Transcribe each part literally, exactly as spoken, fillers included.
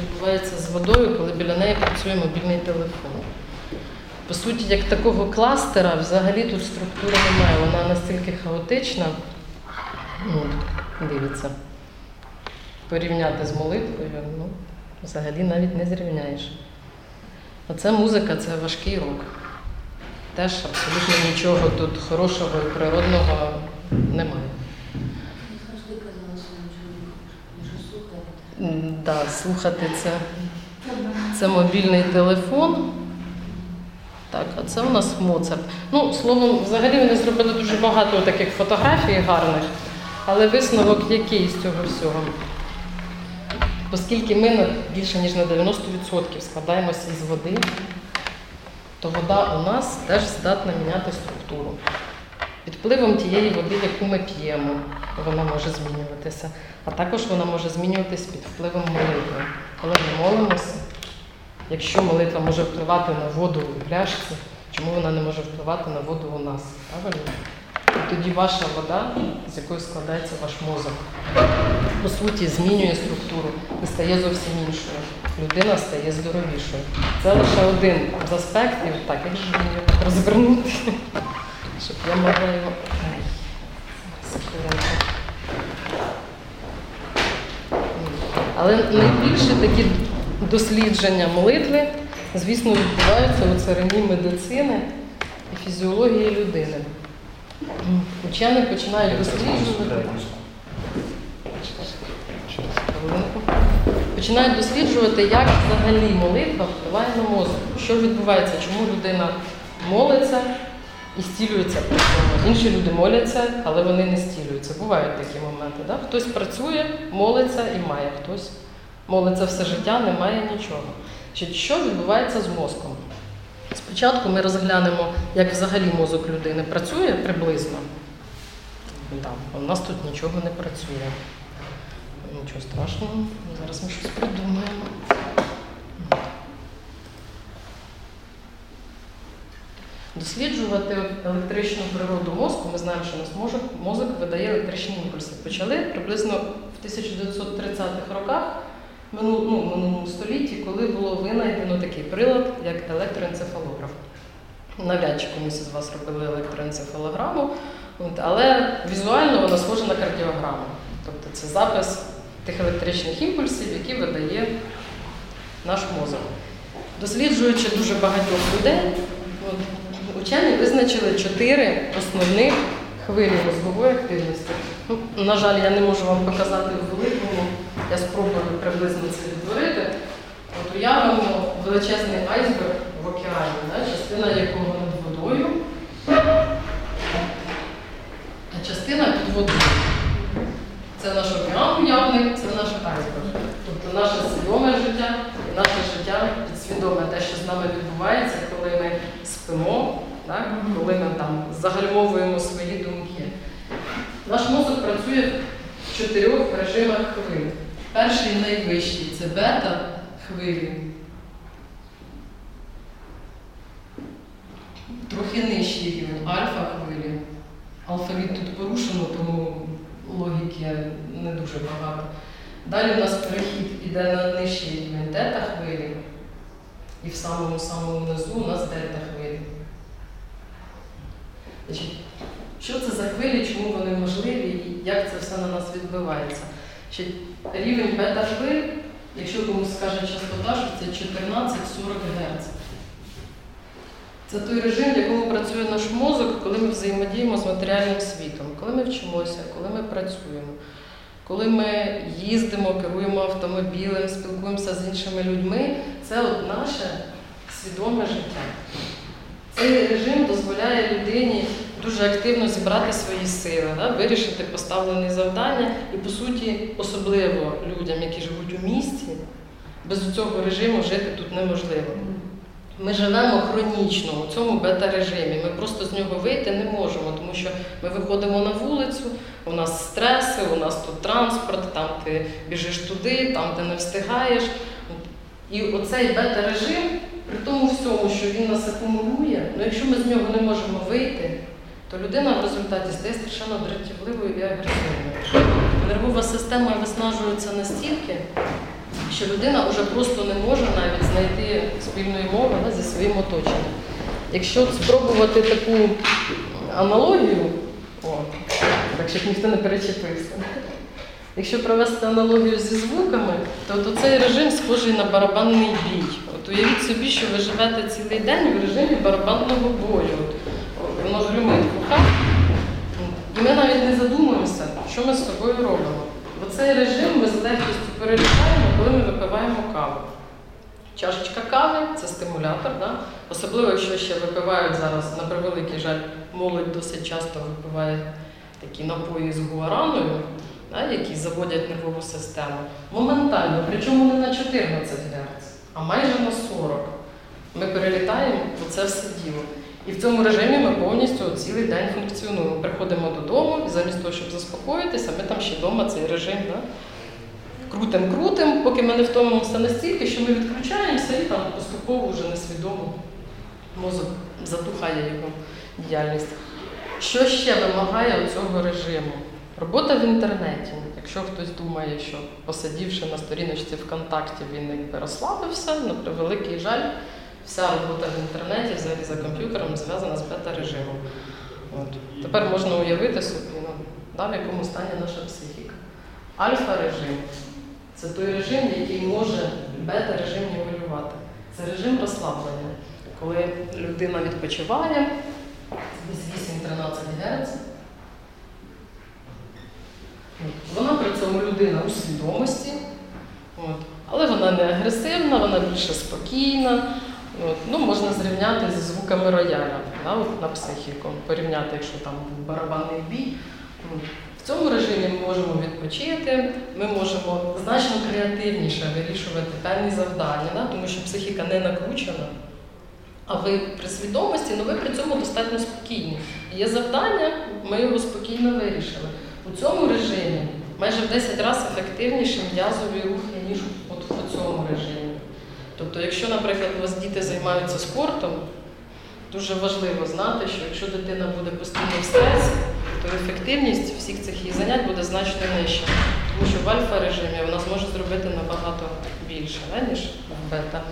відбувається з водою, коли біля неї працює мобільний телефон. По суті, як такого кластера, взагалі тут структури немає, вона настільки хаотична. Ну, дивіться. Порівняти з молитвою, ну, взагалі навіть не зрівняєш. Оце музика, це важкий рок. Теж абсолютно нічого тут хорошого і природного немає. Так, да, слухати це. Це мобільний телефон. Так, а це у нас Моцарт. Ну, словом, взагалі вони зробили дуже багато таких фотографій гарних, але висновок який з цього всього? Оскільки ми більше ніж на дев'яносто відсотків складаємося із води, то вода у нас теж здатна міняти структуру. Під впливом тієї води, яку ми п'ємо, вона може змінюватися. А також вона може змінюватися під впливом молитви. Коли ми молимося, якщо молитва може впливати на воду у пляшці, чому вона не може впливати на воду у нас? Правильно? І тоді ваша вода, з якої складається ваш мозок, по суті, змінює структуру і стає зовсім іншою. Людина стає здоровішою. Це лише один з аспектів. Так, як ж мені його розвернути, щоб я могла його... Але найбільше такі дослідження молитви, звісно, відбуваються у царині медицини і фізіології людини. Учені починають досліджувати. Починають досліджувати, як взагалі молитва впливає на мозок. Що відбувається, чому людина молиться і зцілюється при цьому. Інші люди моляться, але вони не зцілюються. Бувають такі моменти. Да? Хтось працює, молиться і має. Хтось молиться все життя, не має нічого. Що відбувається з мозком? Спочатку ми розглянемо, як взагалі мозок людини працює приблизно. Да, у нас тут нічого не працює. Нічого страшного, зараз ми щось придумаємо. Досліджувати електричну природу мозку, ми знаємо, що у нас мозок, мозок видає електричні імпульси. Почали приблизно в тисяча дев'ятсот тридцятих роках, ну, в минулому столітті, коли було винайдено такий прилад, як електроенцефалограф. Навряд чи комусь із вас робили електроенцефалограму, але візуально вона схожа на кардіограму. Тобто це запис тих електричних імпульсів, які видає наш мозок. Досліджуючи дуже багатьох людей, учені визначили чотири основних хвилі мозгової активності. Ну, на жаль, я не можу вам показати в великому, я спробую приблизно це відтворити. От уявимо величезний айсберг в океані, да, частина якого над водою, а частина під водою. Це наш океан уявний, це наш айсберг. Тобто наше свідоме життя і наше життя підсвідоме, те, що з нами відбувається, коли ми спимо, так? Коли ми там загальмовуємо свої думки. Наш мозок працює в чотирьох режимах хвиль. Перший найвищий – це бета-хвилі. Трохи нижчий рівень – альфа-хвилі. Алфавіт тут порушено, тому логіки не дуже багато. Далі у нас перехід іде на нижчий рівень тета-хвилі. І в самому-самому низу у нас дельта-хвилі. Значить, що це за хвилі, чому вони можливі і як це все на нас відбивається? Ще рівень бета-хвиль, якщо комусь скаже частота, що це чотирнадцять сорок герц. Це той режим, в якому працює наш мозок, коли ми взаємодіємо з матеріальним світом, коли ми вчимося, коли ми працюємо, коли ми їздимо, керуємо автомобілем, спілкуємося з іншими людьми. Це от наше свідоме життя. Цей режим дозволяє людині дуже активно зібрати свої сили, да, вирішити поставлені завдання і, по суті, особливо людям, які живуть у місті, без цього режиму жити тут неможливо. Ми живемо хронічно у цьому бета-режимі, ми просто з нього вийти не можемо, тому що ми виходимо на вулицю, у нас стреси, у нас тут транспорт, там ти біжиш туди, там ти не встигаєш. І оцей бета-режим, при тому всьому, що він нас акумулює, ну якщо ми з нього не можемо вийти, то людина в результаті стає страшенно дратівливою і агресивною. Нервова система виснажується настільки, що людина вже просто не може навіть знайти спільної мови, да, зі своїм оточенням. Якщо спробувати таку аналогію, о, так щоб ніхто не перечепився, якщо провести аналогію зі звуками, то, то цей режим схожий на барабанний бій. От уявіть собі, що ви живете цілий день в режимі барабанного бою. От, воно гримить в руках. І ми навіть не задумуємося, що ми з собою робимо. Бо цей режим ми з легкістю перелітаємо, коли ми випиваємо каву. Чашечка кави – це стимулятор, да? Особливо, якщо ще випивають зараз, на превеликий жаль, молодь досить часто випиває такі напої з гуараною, да, які заводять нервову систему. Моментально, причому не на чотирнадцять герц, а майже на сорок. Ми перелітаємо у це все діло. І в цьому режимі ми повністю цілий день функціонуємо. Приходимо додому і замість того, щоб заспокоїтися, ми там ще вдома цей режим, да? Крутим-крутим, поки ми не втомимося настільки, що ми відключаємося і там поступово вже несвідомо мозок затухає його діяльність. Що ще вимагає цього режиму? Робота в інтернеті. Якщо хтось думає, що посидівши на сторіночці ВКонтакті, він якби розслабився, на превеликий жаль, вся робота в інтернеті, взагалі за комп'ютером, зв'язана з бета-режимом. От. Тепер можна уявити собі, ну, да, в якому стані наша психіка. Альфа-режим – це той режим, який може бета-режим нівелювати. Це режим розслаблення. Коли людина відпочиває, десь вісім-тринадцять герц, вона при цьому людина у свідомості, от. Але вона не агресивна, вона більше спокійна. От. Ну, можна зрівняти зі звуками рояля, да, от, на психіку, порівняти, якщо там був барабанний бій. От. В цьому режимі ми можемо відпочити, ми можемо значно креативніше вирішувати певні завдання, да, тому що психіка не накручена. А ви при свідомості, але ви при цьому достатньо спокійні. Є завдання, ми його спокійно вирішили. У цьому режимі майже в десять разів ефективніші м'язові рухи, ніж от у цьому режимі. Тобто, якщо, наприклад, у вас діти займаються спортом, дуже важливо знати, що якщо дитина буде постійно в стресі, то ефективність всіх цих її занять буде значно нижча. Тому що в альфа-режимі вона зможе зробити набагато більше, не, ніж в бета.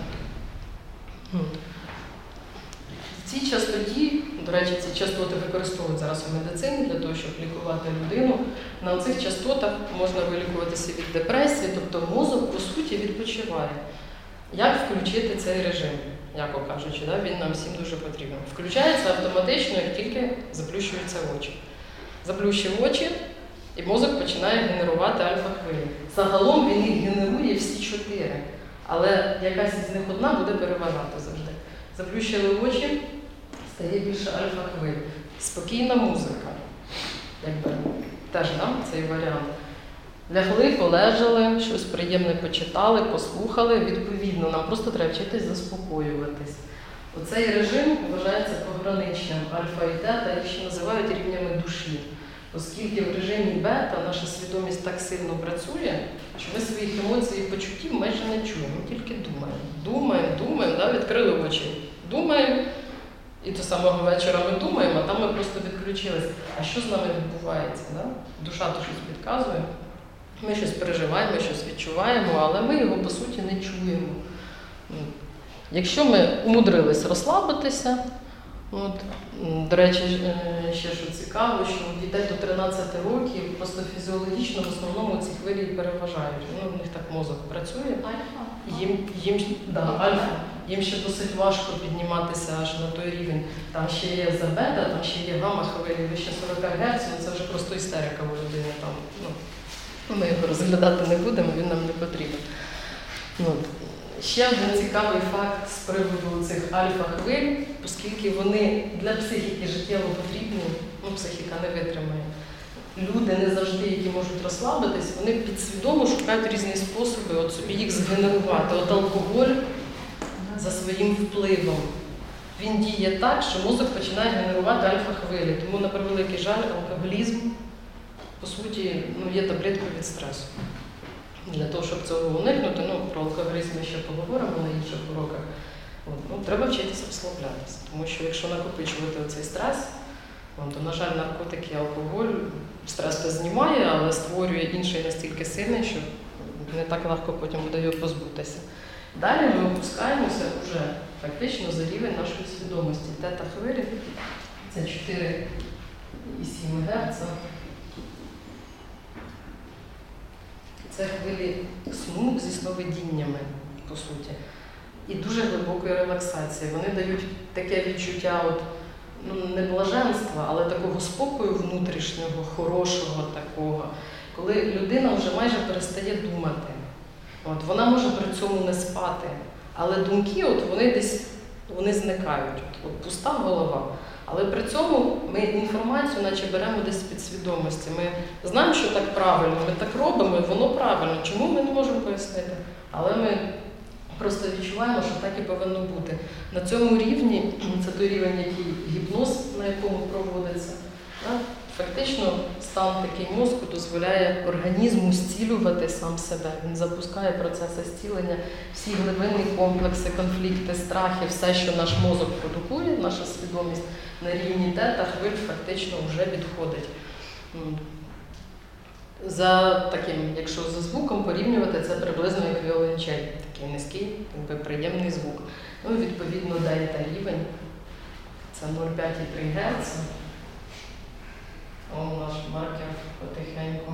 В цій частоті, до речі, ці частоти використовують зараз у медицині для того, щоб лікувати людину. На цих частотах можна вилікуватися від депресії, тобто мозок, по суті, відпочиває. Як включити цей режим, яко кажучи, да? Він нам всім дуже потрібен. Включається автоматично, як тільки заплющуються очі. Заплющив очі, і мозок починає генерувати альфа-хвилі. Загалом він їх генерує всі чотири, але якась із них одна буде переважати завжди. Заплющили очі, стає більше альфа-хвиль. Спокійна музика. Якби, теж нам цей варіант. Лягли, полежали, щось приємне почитали, послухали. Відповідно, нам просто треба вчитись заспокоюватись. Оцей режим вважається пограничним альфа і тета, їх ще називають рівнями душі. Оскільки в режимі бета наша свідомість так сильно працює, що ми своїх емоцій і почуттів майже не чуємо, ми тільки думаємо. Думаємо, думаємо, да? Відкрили очі, думаємо, і до самого вечора ми думаємо, а там ми просто відключились. А що з нами відбувається? Да? Душа то щось підказує, ми щось переживаємо, щось відчуваємо, але ми його, по суті, не чуємо. Якщо ми умудрились розслабитися, от, до речі, ще що цікаво, що у дітей до тринадцяти років просто фізіологічно в основному ці хвилі переважають. Ну, в них так мозок працює. Альфа? Їм, їм, да, альфа. Їм ще досить важко підніматися аж на той рівень. Там ще є за бета, там ще є гамма-хвилі, вище сорок герц, це вже просто істерика у людини. Там, ну, ми його розглядати не будемо, він нам не потрібен. Ну, ще один цікавий факт з приводу цих альфа-хвиль, оскільки вони для психіки життєво потрібні, ну, психіка не витримає. Люди не завжди, які можуть розслабитись, вони підсвідомо шукають різні способи от собі їх згенерувати. От алкоголь за своїм впливом. Він діє так, що мозок починає генерувати альфа-хвилі. Тому, на превеликий жаль, алкоголізм, по суті, ну, є таблеткою від стресу. Для того, щоб цього уникнути, ну, про алкоголізм ми ще поговоримо на інших уроках, от, ну, треба вчитися розслаблятися. Тому що якщо накопичувати цей стрес, то, на жаль, наркотики і алкоголь стрес то знімає, але створює інший настільки сильний, що не так легко потім буде його позбутися. Далі ми опускаємося вже фактично за рівень нашої свідомості. Тета-хвилі – це чотири і сім герца. Це хвилі сну зі сновидіннями, по суті. І дуже глибокої релаксації. Вони дають таке відчуття от, ну, не блаженства, але такого спокою внутрішнього, хорошого такого, коли людина вже майже перестає думати. От, вона може при цьому не спати, але думки от, вони десь вони зникають. От, от пуста голова. Але при цьому ми інформацію наче беремо десь з підсвідомості. Ми знаємо, що так правильно, ми так робимо, і воно правильно. Чому ми не можемо пояснити? Але ми просто відчуваємо, що так і повинно бути. На цьому рівні, це той рівень, який гіпноз, на якому проводиться, фактично стан такий мозку дозволяє організму зцілювати сам себе. Він запускає процеси зцілення, всі глибинні комплекси, конфлікти, страхи, все, що наш мозок продукує, наша свідомість на рівні тета, хвиль фактично вже відходить. За таким, якщо за звуком порівнювати, це приблизно як віолончель, такий низький, якби приємний звук. Ну і відповідно дельта рівень, це нуль цілих п'ять і три герца. О, наш маркер потихеньку.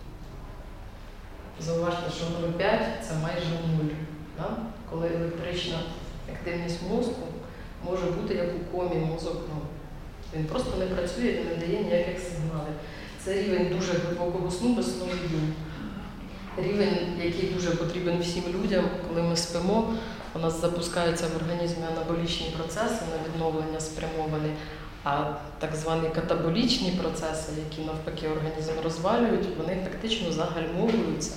Зауважте, що нуль цілих п'ять це майже нуль. Да? Коли електрична активність мозку може бути як у комі мозок. Ну, він просто не працює, він не дає ніяких сигналів. Це рівень дуже глибокого сну без сновидінь. Рівень, який дуже потрібен всім людям, коли ми спимо, у нас запускаються в організмі анаболічні процеси на відновлення спрямовані, а так звані катаболічні процеси, які навпаки організм розвалюють, вони фактично загальмовуються.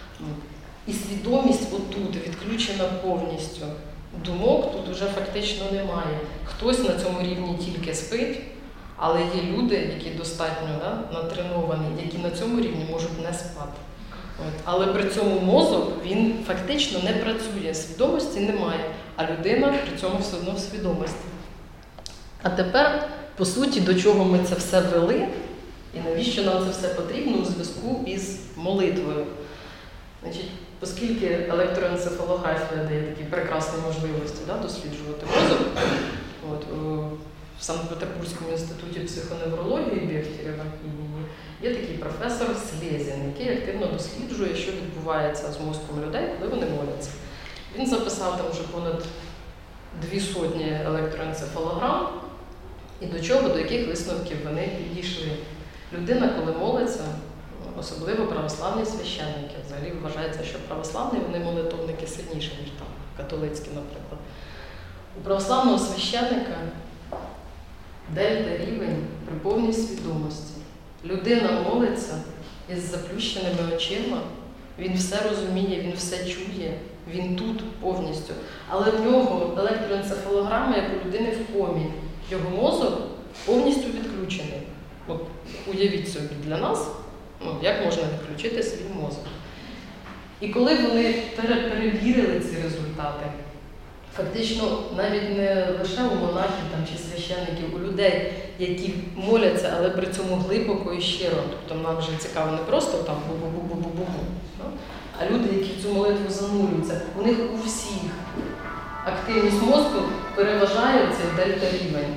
І свідомість отут відключена повністю. Думок тут вже фактично немає. Хтось на цьому рівні тільки спить, але є люди, які достатньо да, натреновані, які на цьому рівні можуть не спати. От. Але при цьому мозок, він фактично не працює, свідомості немає, а людина при цьому все одно в свідомості. А тепер, по суті, до чого ми це все вели, і навіщо нам це все потрібно у зв'язку із молитвою. Значить, оскільки електроенцефалографія дає такі прекрасні можливості да, досліджувати мозок, от, в Санкт-Петербурзькому інституті психоневрології Бехтерєва імені є такий професор Слєзін, який активно досліджує, що відбувається з мозком людей, коли вони моляться. Він записав там вже понад дві сотні електроенцефалограм, і до чого, до яких висновків вони підійшли. Людина, коли молиться, особливо православні священники, взагалі вважається, що православні, вони молитовники сильніші, ніж там католицькі, наприклад. У православного священника дельта рівень при повній свідомості. Людина молиться із заплющеними очима, він все розуміє, він все чує, він тут повністю. Але в нього електроенцефалограма, як у людини в комі. Його мозок повністю відключений. От, уявіть собі, для нас, ну, як можна відключити свій мозок. І коли вони перевірили ці результати, фактично навіть не лише у монахів там, чи священників, у людей, які моляться, але при цьому глибоко і щиро. Тобто нам вже цікаво не просто там бу-бу-бу-бу-бу-бу, а люди, які в цю молитву занурюються, у них у всіх активність мозку переважає цей дельта-рівень.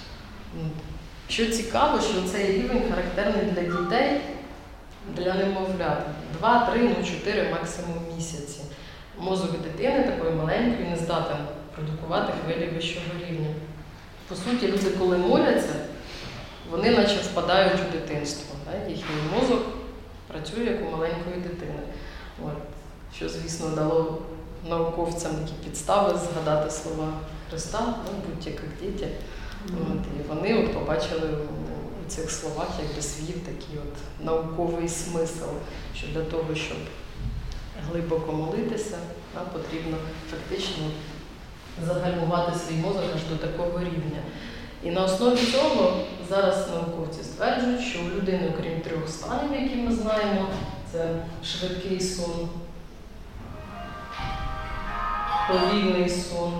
Що цікаво, що цей рівень характерний для дітей, для немовлят. Два, три, ну чотири максимум місяці. Мозок дитини такої маленької не здатен продукувати хвилі вищого рівня. По суті, люди, коли моляться, вони наче впадають у дитинство. Так? Їхній мозок працює як у маленької дитини. От. Що, звісно, дало науковцям такі підстави згадати слова Христа, ну, будьте як діти. От. І вони от побачили у цих словах якби свій такий от науковий смисл, що для того, щоб глибоко молитися, нам потрібно фактично загальмувати свій мозок аж до такого рівня. І на основі цього зараз науковці стверджують, що у людини, окрім трьох станів, які ми знаємо, це швидкий сон, повільний сон,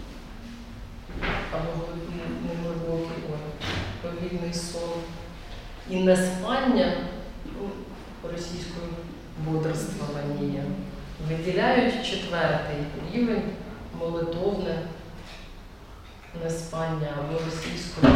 або неглибокий, повільний сон і неспання, ну, російською бодрствование. Виділяють четвертий рівень молитовне неспання або російською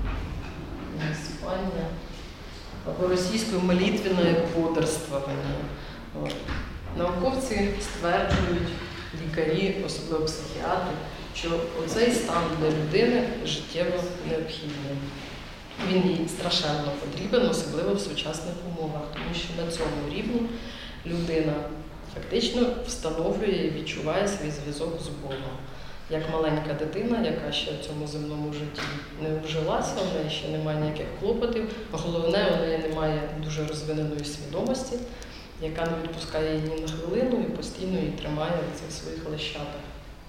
неспання, або російською молитвенне бодрствование. От. Науковці стверджують, лікарі, особливо психіатри, що оцей стан для людини життєво необхідний. Він їй страшенно потрібен, особливо в сучасних умовах, тому що на цьому рівні людина фактично встановлює і відчуває свій зв'язок з Богом. Як маленька дитина, яка ще в цьому земному житті не вжилася, в неї ще немає ніяких клопотів, головне, в неї немає дуже розвиненої свідомості, яка не відпускає її ні на хвилину і постійно її тримає в цих своїх лещатах.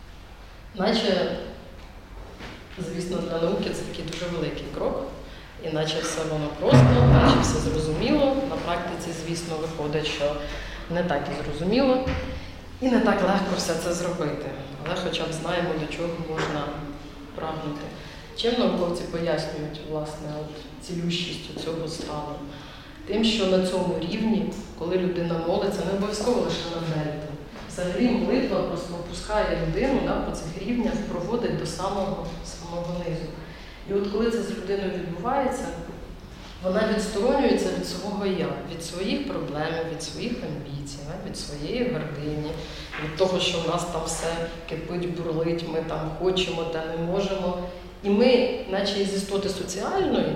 Наче, звісно, для науки це такий дуже великий крок, і наче все воно просто, наче все зрозуміло. На практиці, звісно, виходить, що не так і зрозуміло, і не так легко все це зробити. Але хоча б знаємо, до чого можна прагнути. Чим науковці пояснюють, власне, от, цілющість цього стану? Тим, що на цьому рівні, коли людина молиться, не обов'язково лише на молитву. Взагалі молитва просто опускає людину, да, по цих рівнях, проводить до самого, самого низу. І от коли це з людиною відбувається, вона відсторонюється від свого «я», від своїх проблем, від своїх амбіцій, від своєї гордині, від того, що в нас там все кипить, бурлить, ми там хочемо та не можемо. І ми, наче із істоти соціальної,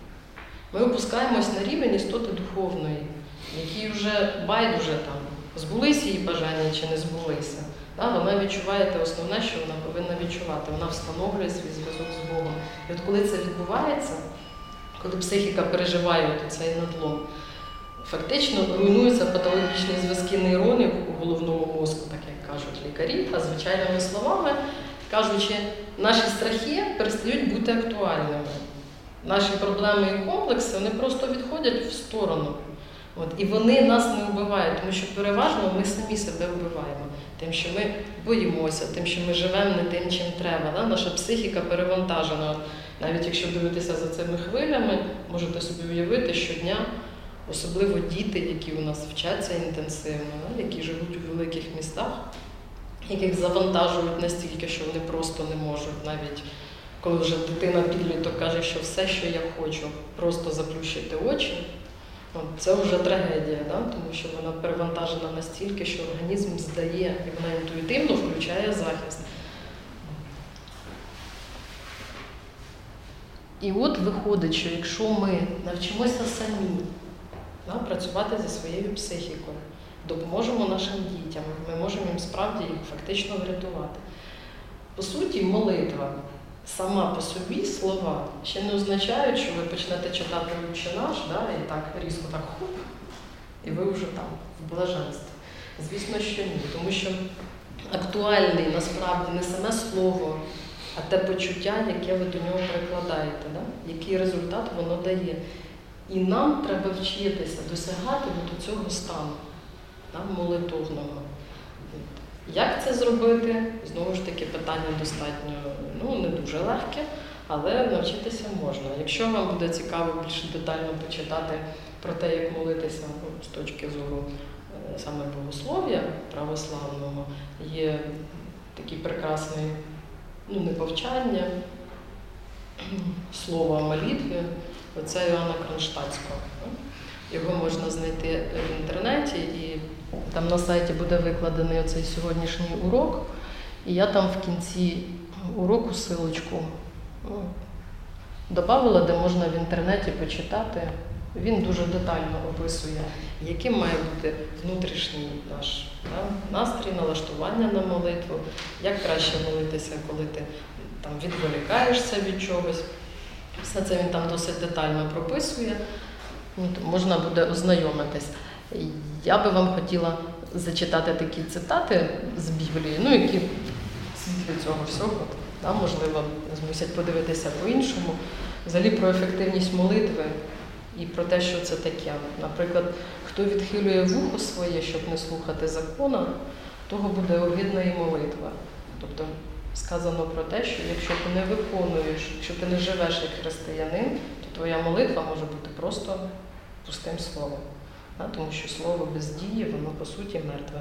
ми опускаємось на рівень істоти духовної, якій вже байдуже там, збулися її бажання чи не збулися. Да? Вона відчуває те основне, що вона повинна відчувати. Вона встановлює свій зв'язок з Богом. І от коли це відбувається, коли психіка переживає от цей надлом, фактично руйнуються патологічні зв'язки нейронів у головному мозку, так як кажуть лікарі, а звичайними словами, кажучи, наші страхи перестають бути актуальними. Наші проблеми і комплекси, вони просто відходять в сторону. От. І вони нас не вбивають, тому що переважно ми самі себе вбиваємо. Тим, що ми боїмося, тим, що ми живемо не тим, чим треба. Да? Наша психіка перевантажена. Навіть якщо дивитися за цими хвилями, можете собі уявити, щодня, особливо діти, які у нас вчаться інтенсивно, да? Які живуть у великих містах, яких завантажують настільки, що вони просто не можуть. Навіть коли вже дитина підліток каже, що все, що я хочу, просто заплющити очі, це вже трагедія, да? Тому що вона перевантажена настільки, що організм здає, і вона інтуїтивно включає захист. І от виходить, що якщо ми навчимося самі, да, працювати зі своєю психікою, допоможемо нашим дітям, ми можемо їм справді їх фактично врятувати. По суті, молитва сама по собі, слова, ще не означають, що ви почнете читати «Отче наш», да, і так різко так хоп, і ви вже там, в блаженстві. Звісно, що ні, тому що актуальний насправді не саме слово, а те почуття, яке ви до нього прикладаєте, да? Який результат воно дає. І нам треба вчитися досягати до цього стану, да? Молитовного. Як це зробити? Знову ж таки, питання достатньо, ну, не дуже легке, але навчитися можна. Якщо вам буде цікаво більш детально почитати про те, як молитися, ну, з точки зору саме богослов'я православного, є такий прекрасний, ну, не повчання, слово о молитві, оце Іоанна Кронштадтського. Його можна знайти в інтернеті, і там на сайті буде викладений оцей сьогоднішній урок, і я там в кінці уроку силочку ну, додавала, де можна в інтернеті почитати. Він дуже детально описує, яким має бути внутрішній наш да, настрій, налаштування на молитву, як краще молитися, коли ти там відволікаєшся від чогось. Все це він там досить детально прописує, ну, можна буде ознайомитись. Я би вам хотіла зачитати такі цитати з Біблії, ну, які в світлі цього всього, да, можливо, змусять подивитися по-іншому. Взагалі про ефективність молитви і про те, що це таке. Наприклад, хто відхилює вухо своє, щоб не слухати закона, того буде огидна і молитва. Тобто сказано про те, що якщо ти не виконуєш, якщо ти не живеш як християнин, то твоя молитва може бути просто пустим словом. тому що слово без дії, воно по суті мертве.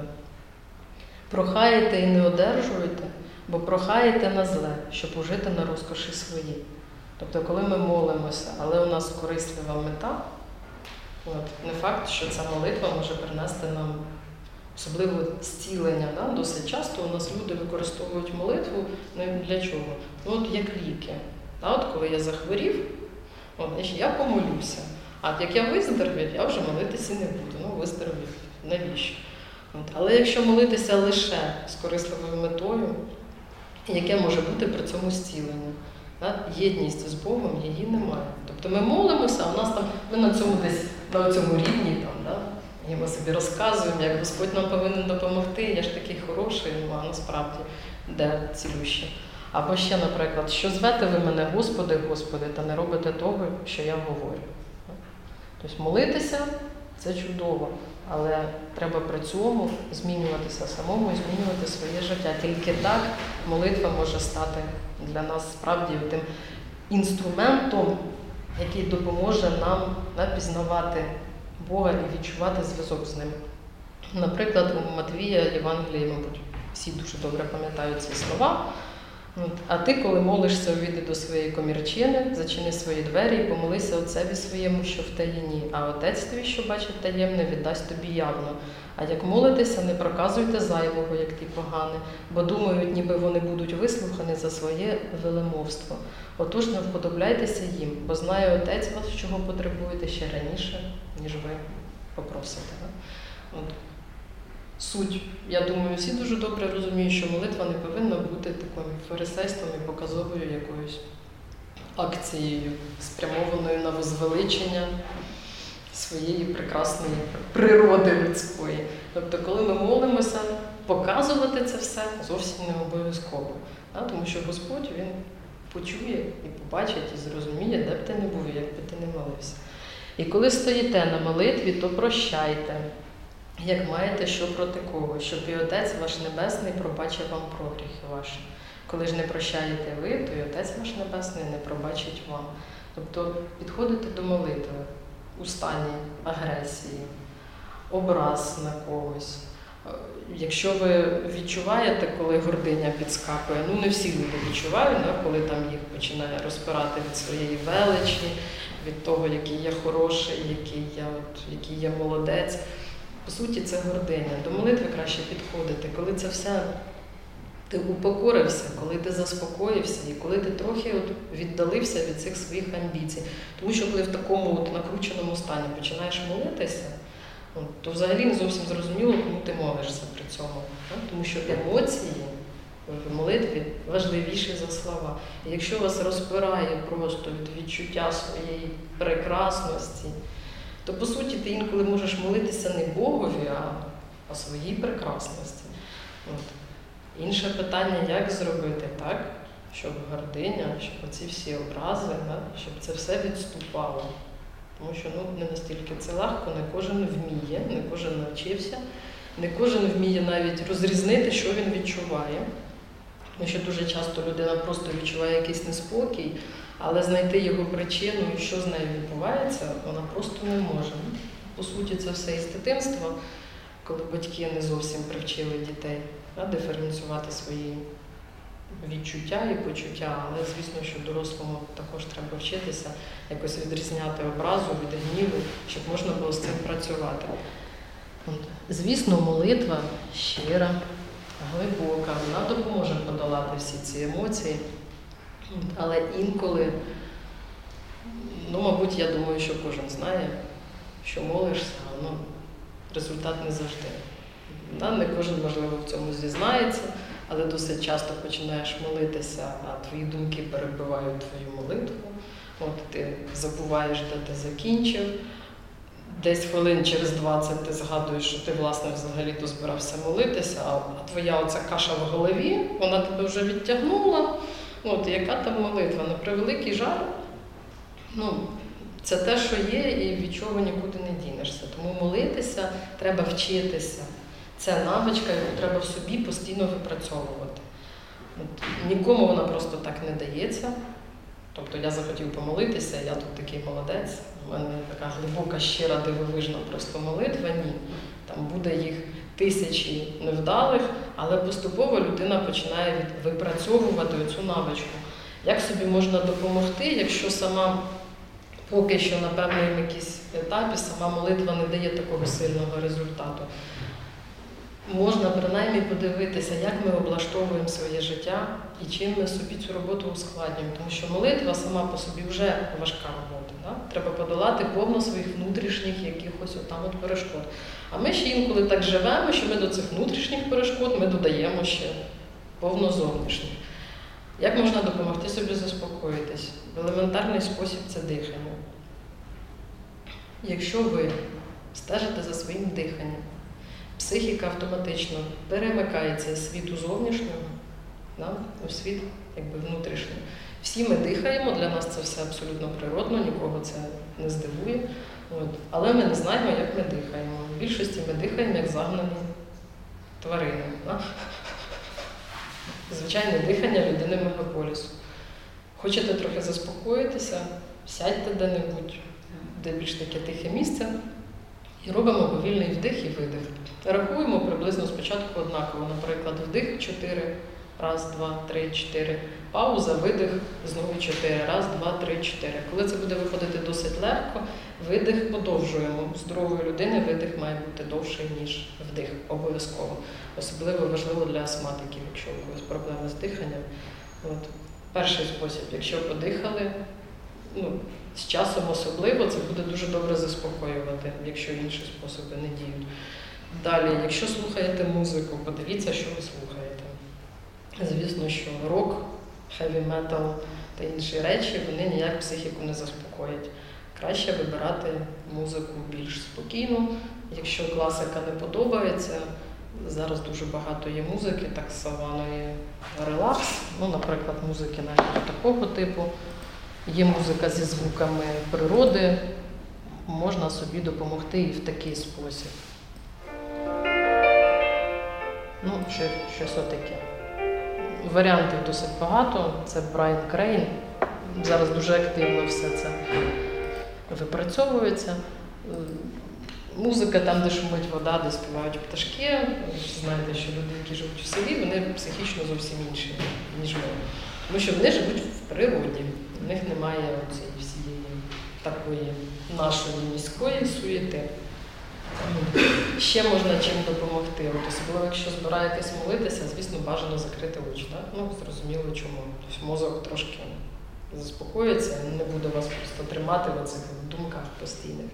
Прохаєте і не одержуєте, бо прохаєте на зле, щоб ужити на розкоші свої. Тобто, коли ми молимося, але у нас корислива мета, от, не факт, що ця молитва може принести нам особливо зцілення. Да? Досить часто у нас люди використовують молитву не для чого? Ну, от як ліки. Да? От коли я захворів, от, я помолюся. А як я виздоровів, я вже молитися не буду. Ну, виздоровів. Навіщо? От. Але якщо молитися лише з корисливою метою, яке може бути при цьому зцілення? Да? Єдність з Богом, її немає. Тобто ми молимося, а у нас там, ми на цьому десь, на цьому рівні, там, да? І ми собі розказуємо, як Господь нам повинен допомогти, я ж такий хороший, а насправді, де цілюще. Або ще, наприклад, що звете ви мене, Господи, Господи, та не робите того, що я говорю. Тобто молитися – це чудово, але треба при цьому змінюватися самому і змінювати своє життя. Тільки так молитва може стати для нас справді тим інструментом, який допоможе нам пізнавати Бога і відчувати зв'язок з Ним. Наприклад, у Матвія Євангелії, мабуть, всі дуже добре пам'ятають ці слова. А ти, коли молишся, увійди до своєї комірчини, зачини свої двері і помолися Отцеві своєму, що в таїні, а Отець твій, що бачить таємне, віддасть тобі явно. А як молитеся, не проказуйте зайвого, як ті погани, бо думають, ніби вони будуть вислухані за своє велемовство. Отож не вподобляйтеся їм, бо знає Отець вас, чого потребуєте ще раніше, ніж ви попросите. От. Суть, я думаю, всі дуже добре розуміють, що молитва не повинна бути таким фарисейством і показовою якоюсь акцією, спрямованою на возвеличення своєї прекрасної природи людської. Тобто, коли ми молимося, показувати це все зовсім не обов'язково. Тому що Господь, Він почує і побачить, і зрозуміє, де б ти не був, як би ти не молився. І коли стоїте на молитві, то прощайте, як маєте що проти кого, щоб і Отець ваш Небесний пробачив вам прогріхи ваші. Коли ж не прощаєте ви, то і Отець ваш Небесний не пробачить вам. Тобто підходите до молитви у стані агресії, образ на когось. Якщо ви відчуваєте, коли гординя підскакує, ну не всі люди відчувають, да, коли там їх починає розпирати від своєї величі, від того, який я хороший, який я, от, який я молодець. По суті, це гординя. До молитви краще підходити, коли це все ти упокорився, коли ти заспокоївся і коли ти трохи от віддалився від цих своїх амбіцій. Тому що коли в такому от накрученому стані починаєш молитися, от, то взагалі не зовсім зрозуміло, кому ти молишся при цьому. Так? Тому що емоції в молитві важливіші за слова. І якщо вас розпирає просто від відчуття своєї прекрасності, то, по суті, ти інколи можеш молитися не Богові, а, а своїй прекрасності. От. Інше питання, як зробити так, щоб гординя, щоб оці всі образи, да, щоб це все відступало. Тому що ну, не настільки це легко, не кожен вміє, не кожен навчився, не кожен вміє навіть розрізнити, що він відчуває. Тому що дуже часто людина просто відчуває якийсь неспокій, але знайти його причину і що з нею відбувається, вона просто не може. По суті, це все із дитинства, коли батьки не зовсім привчили дітей да, диференціювати свої відчуття і почуття, але звісно, що дорослому також треба вчитися якось відрізняти образу від гніву, щоб можна було з цим працювати. Звісно, молитва щира, глибока, вона допоможе подолати всі ці емоції. Але інколи, ну, мабуть, я думаю, що кожен знає, що молишся, а ну, результат не завжди. Да? Не кожен, можливо, в цьому зізнається, але досить часто починаєш молитися, а твої думки перебивають твою молитву. От ти забуваєш, де ти закінчив. Десь хвилин через двадцять ти згадуєш, що ти, власне, взагалі-то збирався молитися, а твоя оця каша в голові, вона тебе вже відтягнула. От, яка там молитва? На превеликий жаль, ну, це те, що є, і від чого нікуди не дінешся. Тому молитися треба вчитися. Це навичка, яку треба в собі постійно випрацьовувати. От, нікому вона просто так не дається. Тобто я захотів помолитися, я тут такий молодець, в мене така глибока, щира, дивовижна просто молитва, ні. Там буде їх тисячі невдалих, але поступово людина починає випрацьовувати цю навичку. Як собі можна допомогти, якщо сама поки що на певному якійсь етапі сама молитва не дає такого сильного результату? Можна принаймні подивитися, як ми облаштовуємо своє життя і чим ми собі цю роботу ускладнюємо. Тому що молитва сама по собі вже важка робота. Да? Треба подолати повно своїх внутрішніх якихось отам от перешкод. А ми ще інколи так живемо, що ми до цих внутрішніх перешкод ми додаємо ще повно зовнішніх. Як можна допомогти собі заспокоїтись? Елементарний спосіб – це дихання. Якщо ви стежите за своїм диханням, психіка автоматично перемикається з світу зовнішнього, да, у світ якби внутрішній. Всі ми дихаємо, для нас це все абсолютно природно, нікого це не здивує. От. Але ми не знаємо, як ми дихаємо. В більшості ми дихаємо, як загнані тварини. Да? Звичайне дихання людини мегаполісу. Хочете трохи заспокоїтися, сядьте де-небудь, де більш таке тихе місце, і робимо повільний вдих і видих. Рахуємо приблизно спочатку однаково. Наприклад, вдих чотири, раз, два, три, чотири. Пауза, видих, знову чотири, раз, два, три, чотири. Коли це буде виходити досить легко, видих подовжуємо. У здорової людини видих має бути довший, ніж вдих, обов'язково. Особливо важливо для астматиків, якщо у когось проблеми з диханням. От. Перший спосіб, якщо подихали, ну, з часом особливо, це буде дуже добре заспокоювати, якщо інші способи не діють. Далі, якщо слухаєте музику, подивіться, що ви слухаєте. Звісно, що рок, хеві метал та інші речі, вони ніяк психіку не заспокоять. Краще вибирати музику більш спокійну. Якщо класика не подобається, зараз дуже багато є музики, так званої релакс, ну, наприклад, музики навіть такого типу. Є музика зі звуками природи, можна собі допомогти і в такий спосіб. Ну, ще щось отаке. Варіантів досить багато, це Брайан Крейн. Зараз дуже активно все це випрацьовується. Музика там, де шумить вода, де співають пташки. Ви ж знаєте, що люди, які живуть у селі, вони психічно зовсім інші, ніж ми. Тому що вони живуть в природі. У них немає цієї всієї такої нашої міської суєти. Ще можна чим допомогти. От особливо, якщо збираєтесь молитися, звісно, бажано закрити очі. Так? Ну, зрозуміло чому. Тобто мозок трошки заспокоїться, не буде вас просто тримати в цих думках постійних.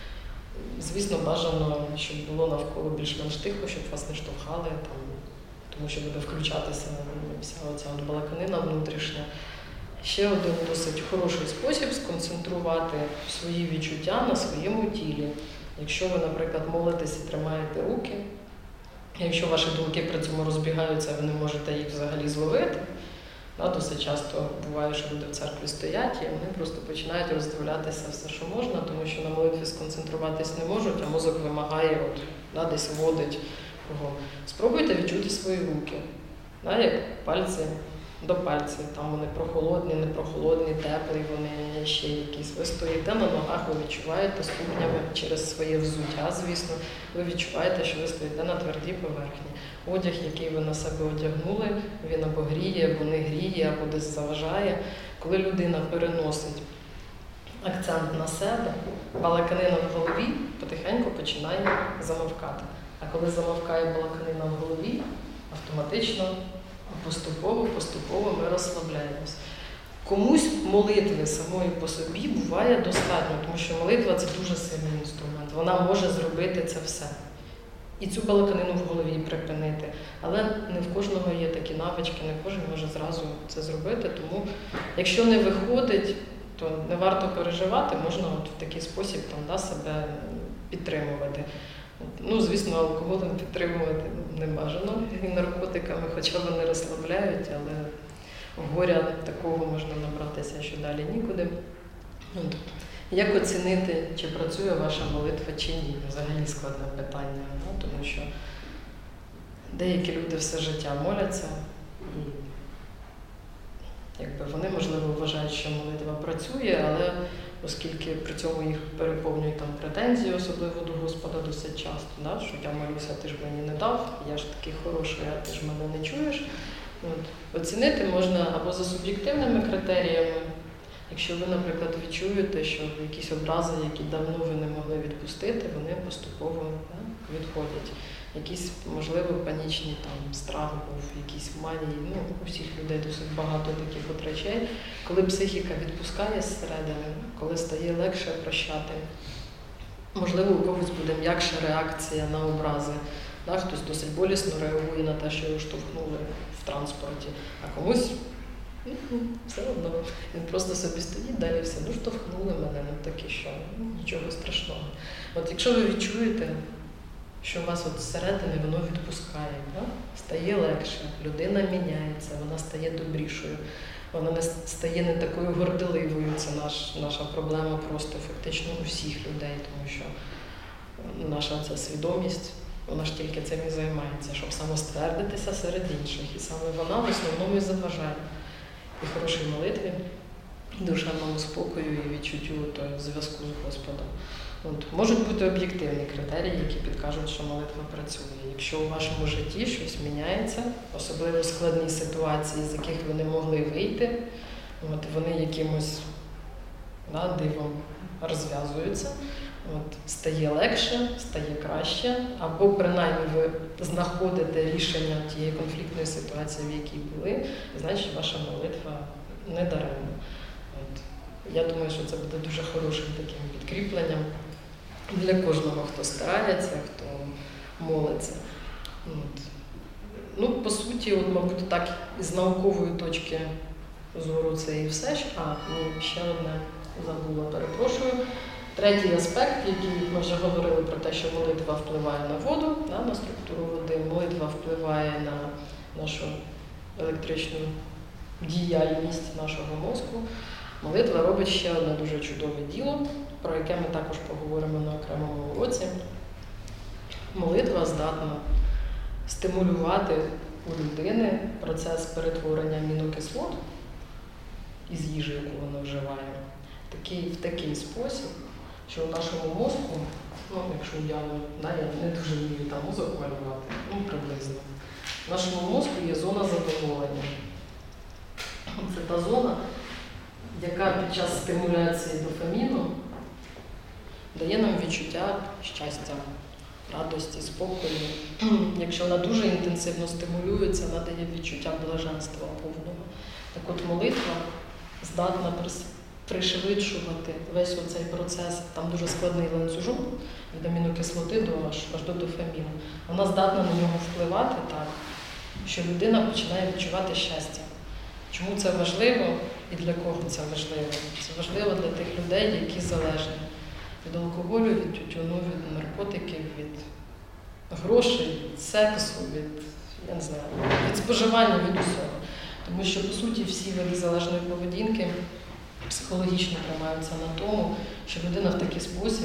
Звісно, бажано, щоб було навколо більш-менш тихо, щоб вас не штовхали, там, тому що буде включатися вся оця от балаканина внутрішня. Ще один досить хороший спосіб сконцентрувати свої відчуття на своєму тілі. Якщо ви, наприклад, молитесь і тримаєте руки, якщо ваші думки при цьому розбігаються, ви не можете їх взагалі зловити, да, досить часто буває, що люди в церкві стоять, і вони просто починають роздивлятися все, що можна, тому що на молитві сконцентруватись не можуть, а мозок вимагає, от, да, десь вводить його. Спробуйте відчути свої руки, да, як пальці до пальців. Там вони прохолодні, не прохолодні, теплі, вони ще якісь. Ви стоїте на ногах, ви відчуваєте ступнями через своє взуття, звісно. Ви відчуваєте, що ви стоїте на твердій поверхні. Одяг, який ви на себе одягнули, він або гріє, або не гріє, або десь заважає. Коли людина переносить акцент на себе, балаканина в голові потихеньку починає замовкати. А коли замовкає балаканина в голові, автоматично поступово-поступово ми розслабляємось. Комусь молитви самої по собі буває достатньо, тому що молитва – це дуже сильний інструмент. Вона може зробити це все. І цю балаканину в голові припинити. Але не в кожного є такі навички, не кожен може зразу це зробити. Тому, якщо не виходить, то не варто переживати, можна от в такий спосіб там, да, себе підтримувати. Ну, звісно, алкоголем підтримувати не бажано, і наркотиками, хоча вони розслабляють, але горя такого можна набратися, що далі нікуди. От. Як оцінити, чи працює ваша молитва, чи ні? Взагалі складне питання, да? Тому що деякі люди все життя моляться, і Якби вони, можливо, вважають, що молитва працює, але оскільки при цьому їх переповнюють там претензії, особливо до Господа, досить часто, да? Що я молюся, ти ж мені не дав, я ж такий хороший, а ти ж мене не чуєш. От. Оцінити можна або за суб'єктивними критеріями, якщо ви, наприклад, відчуєте, що якісь образи, які давно ви не могли відпустити, вони поступово, да, відходять. Якісь, можливо, панічні там страх був, якісь манії. Ну, у всіх людей досить багато таких от речей. Коли психіка відпускає зсередини, коли стає легше прощати, можливо, у когось буде м'якша реакція на образи. Да, хтось досить болісно реагує на те, що його штовхнули в транспорті, а комусь ну, все одно. Він просто собі стоїть, далі все, ну штовхнули мене, ну таке що, ну, нічого страшного. От якщо ви відчуєте, що вас от зсередини воно відпускає, да? Стає легше, людина міняється, вона стає добрішою, вона не стає не такою горделивою, це наш, наша проблема просто фактично у всіх людей, тому що наша ця свідомість, вона ж тільки цим і займається, щоб самоствердитися серед інших, і саме вона в основному і заважає. І хорошій молитві, душевному спокою і відчуттю того зв'язку з Господом. От, можуть бути об'єктивні критерії, які підкажуть, що молитва працює. Якщо у вашому житті щось міняється, особливо складні ситуації, з яких ви не могли вийти, от, вони якимось да, дивом розв'язуються, от, стає легше, стає краще, або принаймні ви знаходите рішення тієї конфліктної ситуації, в якій були, значить ваша молитва не даремна. От. Я думаю, що це буде дуже хорошим таким підкріпленням для кожного, хто старається, хто молиться. От. Ну, по суті, от, мабуть, так з наукової точки зору це і все. А, ні, ще одне забула, перепрошую. Третій аспект, який ми вже говорили про те, що молитва впливає на воду, да, на структуру води, молитва впливає на нашу електричну діяльність нашого мозку. Молитва робить ще одне дуже чудове діло, про яке ми також поговоримо на окремому уроці. Молитва здатна стимулювати у людини процес перетворення амінокислот із їжі, яку вона вживає, такий, в такий спосіб, що в нашому мозку, ну, якщо уявно, да, я не дуже вмію там мозок малювати, ну, приблизно, в нашому мозку є зона задоволення. Це та зона, яка під час стимуляції дофаміну дає нам відчуття щастя, радості, спокою. Якщо вона дуже інтенсивно стимулюється, вона дає відчуття блаженства повного. Так от молитва здатна пришвидшувати весь оцей процес, там дуже складний ланцюжок від амінокислоти до аж, аж до дофаміну. Вона здатна на нього впливати так, що людина починає відчувати щастя. Чому це важливо і для кого це важливо? Це важливо для тих людей, які залежні від алкоголю, від тютюну, від наркотиків, від грошей, від сексу, від, я не знаю, від споживання, від усього. Тому що, по суті, всі види залежної поведінки психологічно тримаються на тому, що людина в такий спосіб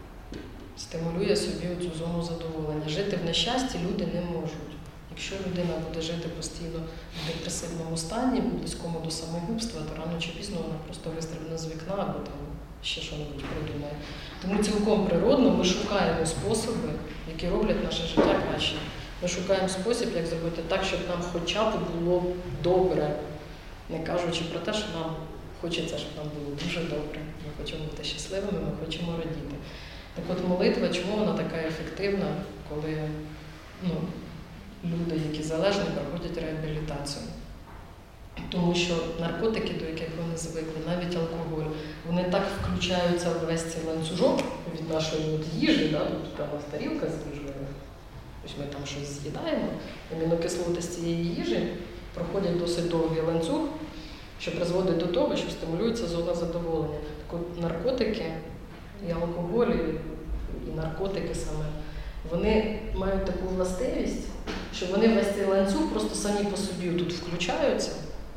стимулює собі цю зону задоволення. Жити в нещасті люди не можуть. Якщо людина буде жити постійно в депресивному стані, близькому до самогубства, то рано чи пізно вона просто вистрибне з вікна або там ще щось придумає. Тому цілком природно ми шукаємо способи, які роблять наше життя краще. Ми шукаємо спосіб, як зробити так, щоб нам хоча б було добре, не кажучи про те, що нам хочеться, щоб нам було дуже добре. Ми хочемо бути щасливими, ми хочемо радіти. Так от молитва, чому вона така ефективна, коли ну, люди, які залежні, проходять реабілітацію? Тому що наркотики, до яких вони звикли, навіть алкоголь, вони так включаються в весь цей ланцюжок від нашої от їжі, да? Тут прямо тарілка з їжею, ось ми там щось з'їдаємо, амінокислоти з цієї їжі проходять досить довгий ланцюг, що призводить до того, що стимулюється зона задоволення. Так от наркотики, і алкоголь, і наркотики саме, вони мають таку властивість, що вони весь цей ланцюг просто самі по собі тут включаються.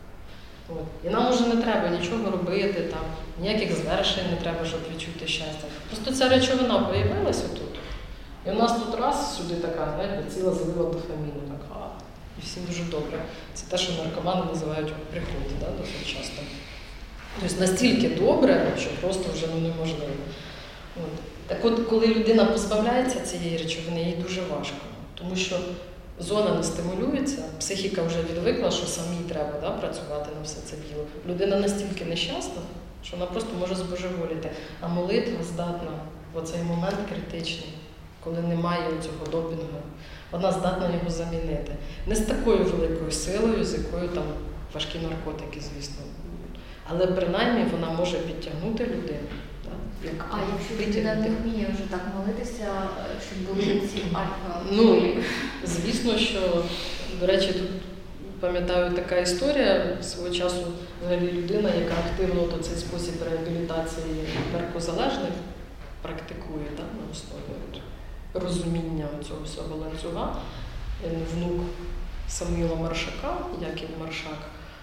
От. І нам вже не треба нічого робити, там, ніяких звершень не треба, щоб відчути щастя. Просто ця речовина появилася тут. І у нас тут раз сюди така, знаєте, ціла залива дофаміну. Так, а, і всім дуже добре. Це те, що наркомани називають приходи, да, досить часто. Тобто настільки добре, що просто вже ну, неможливо. От. Так от, коли людина позбавляється цієї речовини, їй дуже важко, тому що зона не стимулюється, психіка вже відвикла, що самій треба, да, працювати на все це діло. Людина настільки нещасна, що вона просто може збожеволіти. А молитва здатна в оцей момент критичний, коли немає цього допінгу, вона здатна його замінити. Не з такою великою силою, з якою там важкі наркотики, звісно. Але принаймні вона може підтягнути людину. Так? А якщо людина не вміє вже так молитися, щоб були ці альфа? Ну, звісно, що, до речі, тут пам'ятаю така історія свого часу, взагалі людина, яка активно то цей спосіб реабілітації наркозалежних практикує, так, на основі розуміння цього всього ланцюга. Він внук Самуїла Маршака, Яків Маршак.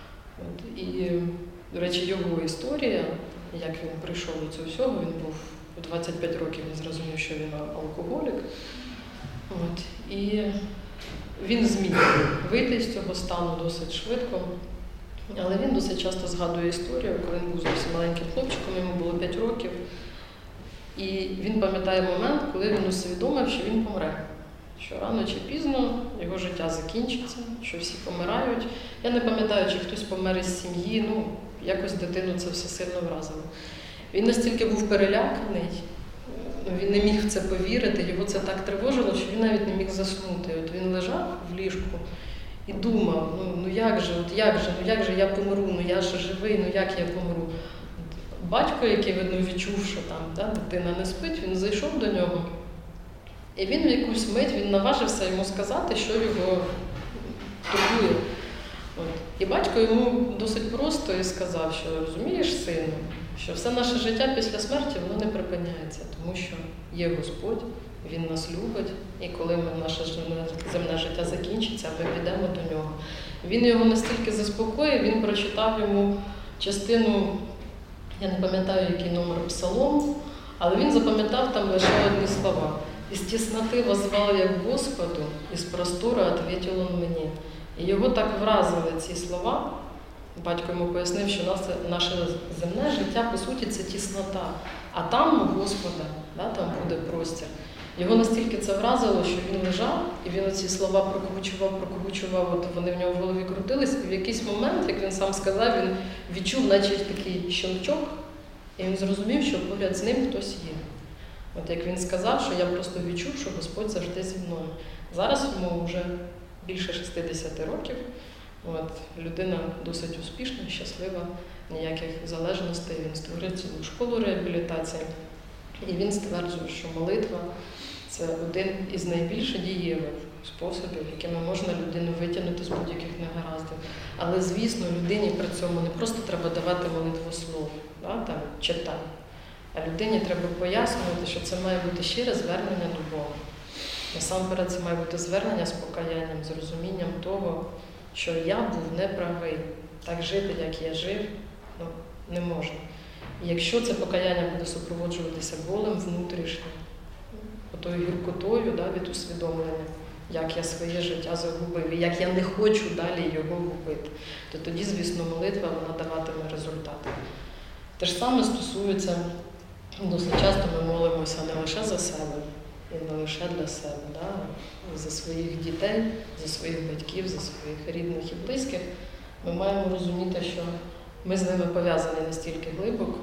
От, і, до речі, його історія, як він прийшов до цього всього, він був у двадцять п'ять років, він зрозумів, що він алкоголік. От, і він зміг вийти з цього стану досить швидко, але він досить часто згадує історію, коли він був зовсім маленьким хлопчиком, йому було п'ять років, і він пам'ятає момент, коли він усвідомив, що він помре, що рано чи пізно його життя закінчиться, що всі помирають. Я не пам'ятаю, чи хтось помер із сім'ї, ну, якось дитину це все сильно вразило. Він настільки був переляканий, він не міг в це повірити, його це так тривожило, що він навіть не міг заснути. От він лежав в ліжку і думав, ну, ну як же, от як же, ну як же я помру, ну я ж живий, ну як я помру. Батько, який, видно, відчув, що там да, дитина не спить, він зайшов до нього. І він в якусь мить він наважився йому сказати, що його турбує. От. І батько йому досить просто і сказав, що розумієш, сину, що все наше життя після смерті воно не припиняється, тому що є Господь, Він нас любить, і коли ми, наше земне життя закінчиться, ми підемо до нього. Він його настільки заспокоїв, він прочитав йому частину, я не пам'ятаю, який номер псалом, але він запам'ятав там лише одні слова. «Із тісноти возвав я к Господу, із простору ответил он мені». І його так вразили ці слова. Батько йому пояснив, що наше земне життя, по суті, це тіснота. А там у Господа, да, там буде простір. Його настільки це вразило, що він лежав, і він оці слова прокручував, прокручував, от вони в нього в голові крутились. І в якийсь момент, як він сам сказав, він відчув, наче такий щелчок, і він зрозумів, що поряд з ним хтось є. От як він сказав, що я просто відчув, що Господь завжди зі мною. Зараз йому вже більше шістдесят років. От, людина досить успішна, щаслива, ніяких залежностей. Він створив цілу школу реабілітації. І він стверджує, що молитва – це один із найбільш дієвих способів, якими можна людину витягнути з будь-яких негараздів. Але, звісно, людині при цьому не просто треба давати молитву слов, да, там, читати. А людині треба пояснювати, що це має бути щире звернення до Бога. Насамперед, це має бути звернення з покаянням, з розумінням того, що я був неправий. Так жити, як я жив, ну, не можна. І якщо це покаяння буде супроводжуватися болем внутрішнім, отою гіркотою, да, від усвідомлення, як я своє життя загубив і як я не хочу далі його губити, то тоді, звісно, молитва вона даватиме результати. Те ж саме стосується, досить часто ми молимося не лише за себе, і не лише для себе, да? За своїх дітей, за своїх батьків, за своїх рідних і близьких. Ми маємо розуміти, що ми з ними пов'язані настільки глибоко,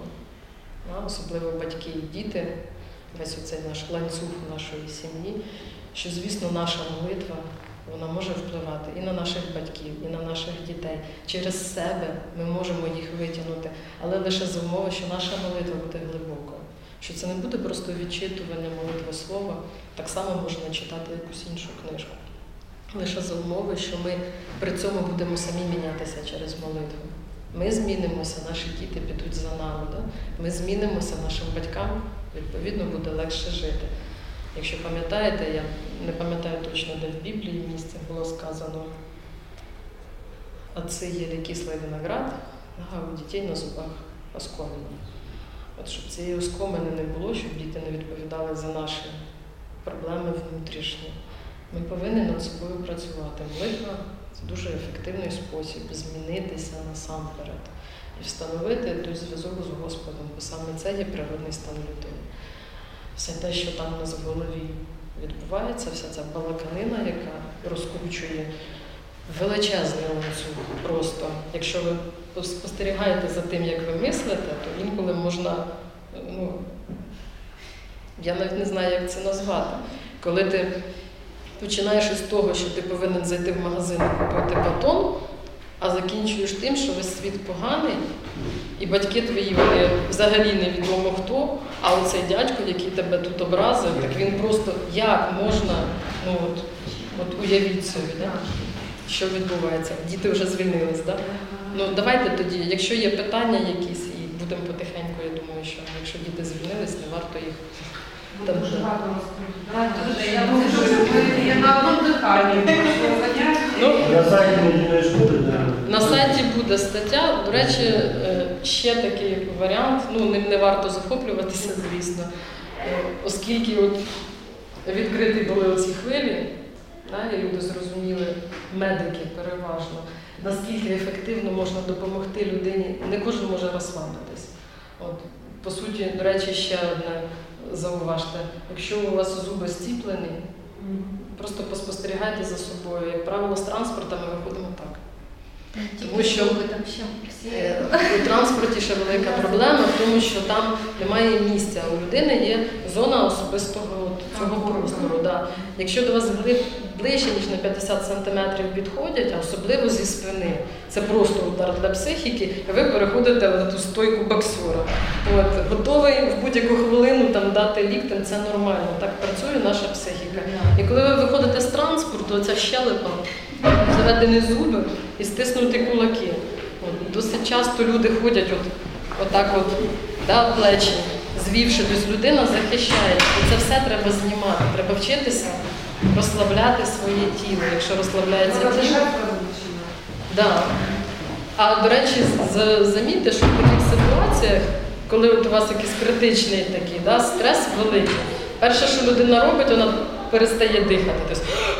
да? Особливо батьки і діти, весь оцей наш ланцюг нашої сім'ї, що, звісно, наша молитва, вона може впливати і на наших батьків, і на наших дітей. Через себе ми можемо їх витягнути, але лише за умови, що наша молитва буде глибокою. Що це не буде просто відчитування молитви слова, так само можна читати якусь іншу книжку. Лише за умови, що ми при цьому будемо самі мінятися через молитву. Ми змінимося, наші діти підуть за нами. Да? Ми змінимося, нашим батькам, відповідно, буде легше жити. Якщо пам'ятаєте, я не пам'ятаю точно, де в Біблії місце було сказано «Отці їли кислий виноград, а у дітей на зубах оскомина». От щоб цієї оскомини не було, щоб діти не відповідали за наші проблеми внутрішні. Ми повинні над собою працювати. Молитва Це дуже ефективний спосіб змінитися насамперед і встановити той зв'язок з Господом, бо саме це є природний стан людини. Все те, що там у нас в голові відбувається, вся ця балаканина, яка розкручує величезний ланцюг просто. Якщо ви спостерігаєте за тим, як ви мислите, то інколи можна, ну, я навіть не знаю, як це назвати. Коли ти починаєш із того, що ти повинен зайти в магазин і купити батон, а закінчуєш тим, що весь світ поганий, і батьки твої, вони взагалі невідомо хто, а оцей дядько, який тебе тут образив, так він просто, як можна, ну от, от уявіть собі, да? Що відбувається. Діти вже звільнились, так? Да? Ну давайте тоді, якщо є питання якісь, і будемо потихеньку, я думаю, що якщо діти звільнились, не варто їх там. Дуже багато розповідати. Я думаю, що я на одному диханні пройшло заняття. Ну, На сайті медійної школи, де? на сайті буде стаття. До речі, ще такий варіант, ну ним не варто захоплюватися, звісно, оскільки от відкриті були оці хвилі, да, і люди зрозуміли, медики переважно, наскільки ефективно можна допомогти людині. Не кожен може розслабитись. От, по суті, до речі, ще одне зауважте. Якщо у вас зуби стіплені, просто поспостерігайте за собою. Як правило, з транспортом ми виходимо так. Тому що у транспорті ще велика проблема в тому, що там немає місця. У людини є зона особистого от цього простору. Да. Якщо до вас ближче, ніж на п'ятдесят сантиметрів підходять, а особливо зі спини, це просто удар для психіки, і ви переходите на ту стойку боксера. От, готовий в будь-яку хвилину там дати ліктем, це нормально. Так працює наша психіка. І коли ви виходите з транспорту, оця щелепа, заведені зуби і стиснуті кулаки. От, досить часто люди ходять от, отак от, да, плечі, звівши, тобто людина захищає. І це все треба знімати. Треба вчитися розслабляти своє тіло. Якщо розслабляється тіло. Да. А, до речі, замітьте, що в таких ситуаціях, коли от у вас якийсь критичний такий, да, стрес великий, перше, що людина робить, вона перестає дихати. Тобто,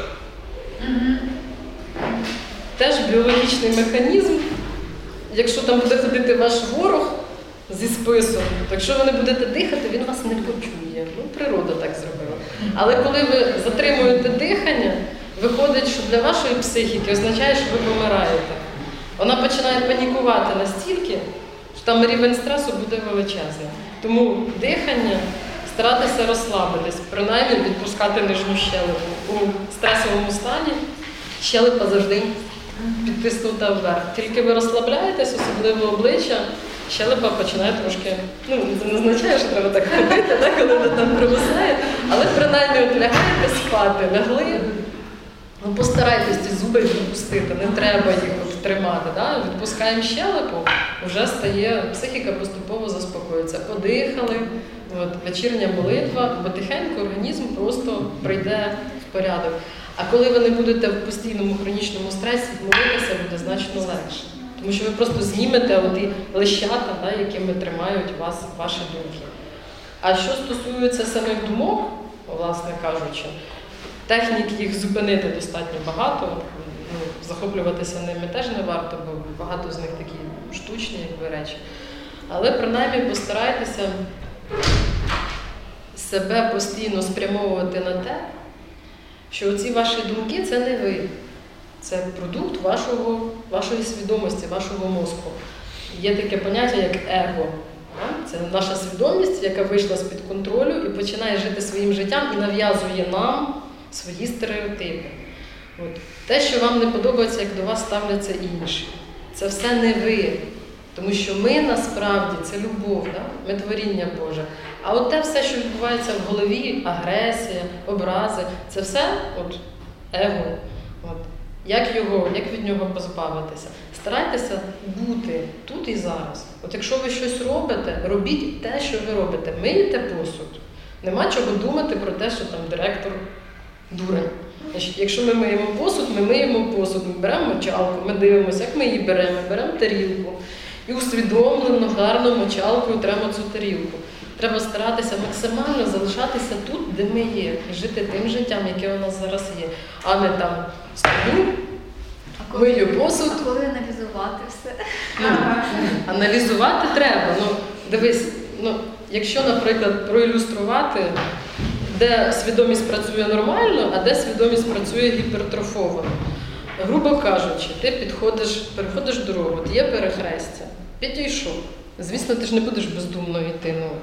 теж біологічний механізм. Якщо там буде ходити ваш ворог зі списом, то якщо ви не будете дихати, він вас не почує. Ну, природа так зробила. Але коли ви затримуєте дихання, виходить, що для вашої психіки означає, що ви помираєте. Вона починає панікувати настільки, що там рівень стресу буде величезний. Тому дихання, старатися розслабитись, принаймні відпускати нижню щелепу. У стресовому стані щелепа завжди підтиснута вверх. Тільки ви розслабляєтесь, особливо обличчя, щелепа починає трошки, ну, це не означає, що треба так ходити, да, коли вона там провисає, але принаймні от лягаєте спати, лягли, ну, постарайтесь ці зуби відпустити, не треба їх от тримати. Да? Відпускаємо щелепу, вже стає, психіка поступово заспокоїться. Подихали, от, вечірня молитва, потихеньку організм просто прийде в порядок. А коли ви не будете в постійному хронічному стресі, молитися буде значно легше. Тому що ви просто знімете оті лещата, да, якими тримають вас ваші думки. А що стосується самих думок, власне кажучи, технік їх зупинити достатньо багато, ну, захоплюватися ними теж не варто, бо багато з них такі штучні, якби речі. Але принаймні постарайтеся себе постійно спрямовувати на те, що оці ваші думки – це не ви. Це продукт вашого, вашої свідомості, вашого мозку. Є таке поняття, як его. Це наша свідомість, яка вийшла з-під контролю і починає жити своїм життям і нав'язує нам свої стереотипи. От. Те, що вам не подобається, як до вас ставляться інші. Це все не ви. Тому що ми насправді, це любов, да? Ми творіння Боже. А от те все, що відбувається в голові, агресія, образи, це все от, его. От. Як його, як від нього позбавитися? Старайтеся бути тут і зараз. От якщо ви щось робите, робіть те, що ви робите. Миєте посуд. Нема чого думати про те, що там директор дурень. Значить, якщо ми миємо посуд, ми миємо посуд, ми беремо мочалку, ми дивимося, як ми її беремо, беремо тарілку. І усвідомлено, гарно мочалкою тремо цю тарілку. Треба старатися максимально залишатися тут, де ми є, і жити тим життям, яке у нас зараз є. А не там стою, А коли- мию посуд. А коли аналізувати все? Ну, аналізувати треба. Ну, дивись, ну, якщо, наприклад, проілюструвати, де свідомість працює нормально, а де свідомість працює гіпертрофовано. Грубо кажучи, ти підходиш, переходиш дорогу, от є перехрестя, підійшов. Звісно, ти ж не будеш бездумно йти. Ну.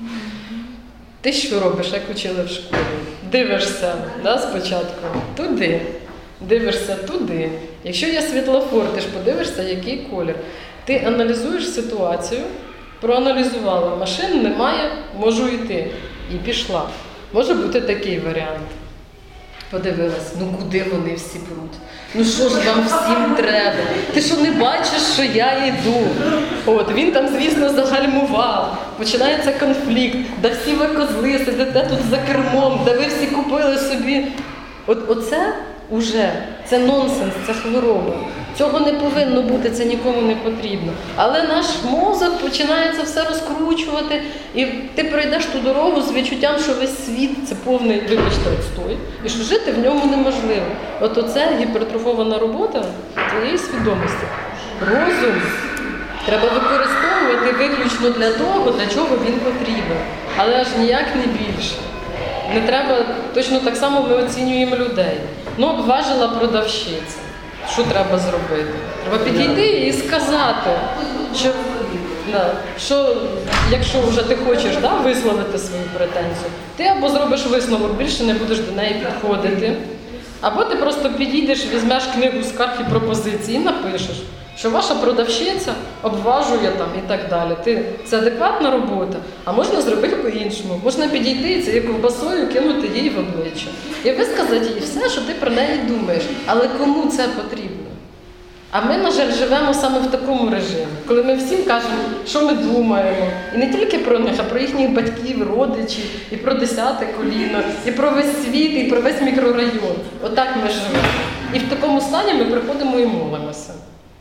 Ти що робиш, як учили в школі? Дивишся, да, спочатку туди, дивишся туди. Якщо є світлофор, ти ж подивишся, який колір. Ти аналізуєш ситуацію, проаналізувала, машин немає, можу йти. І пішла. Може бути такий варіант. Подивилась, ну куди вони всі пруть? Ну що ж вам всім треба? Ти що не бачиш, що я йду? От, він там, звісно, загальмував. Починається конфлікт. Да всі ви козли, сидите тут за кермом, да ви всі купили собі. От, оце уже, це нонсенс, це хвороба. Цього не повинно бути, це нікому не потрібно. Але наш мозок починає це все розкручувати, і ти пройдеш ту дорогу з відчуттям, що весь світ – це повний, вибачте, відстой, і що жити в ньому неможливо. От оце гіпертрофована робота твоєї свідомості. Розум треба використовувати виключно для того, для чого він потрібен, але аж ніяк не більше. Не треба, точно так само ми оцінюємо людей. Ну, обважила продавщиця. Що треба зробити? Треба підійти і сказати, що, да, що якщо вже ти хочеш, да, висловити свою претензію, ти або зробиш висновок, більше не будеш до неї підходити, або ти просто підійдеш, візьмеш книгу скарг і пропозицій і напишеш, що ваша продавщиця обважує там і так далі. Ти, це адекватна робота, а можна зробити по-іншому. Можна підійти і цією ковбасою кинути їй в обличчя. І висказати їй все, що ти про неї думаєш. Але кому це потрібно? А ми, на жаль, живемо саме в такому режимі, коли ми всім кажемо, що ми думаємо. І не тільки про них, а про їхніх батьків, родичів, і про десяте коліно, і про весь світ, і про весь мікрорайон. Отак ми живемо. І в такому стані ми приходимо і молимося.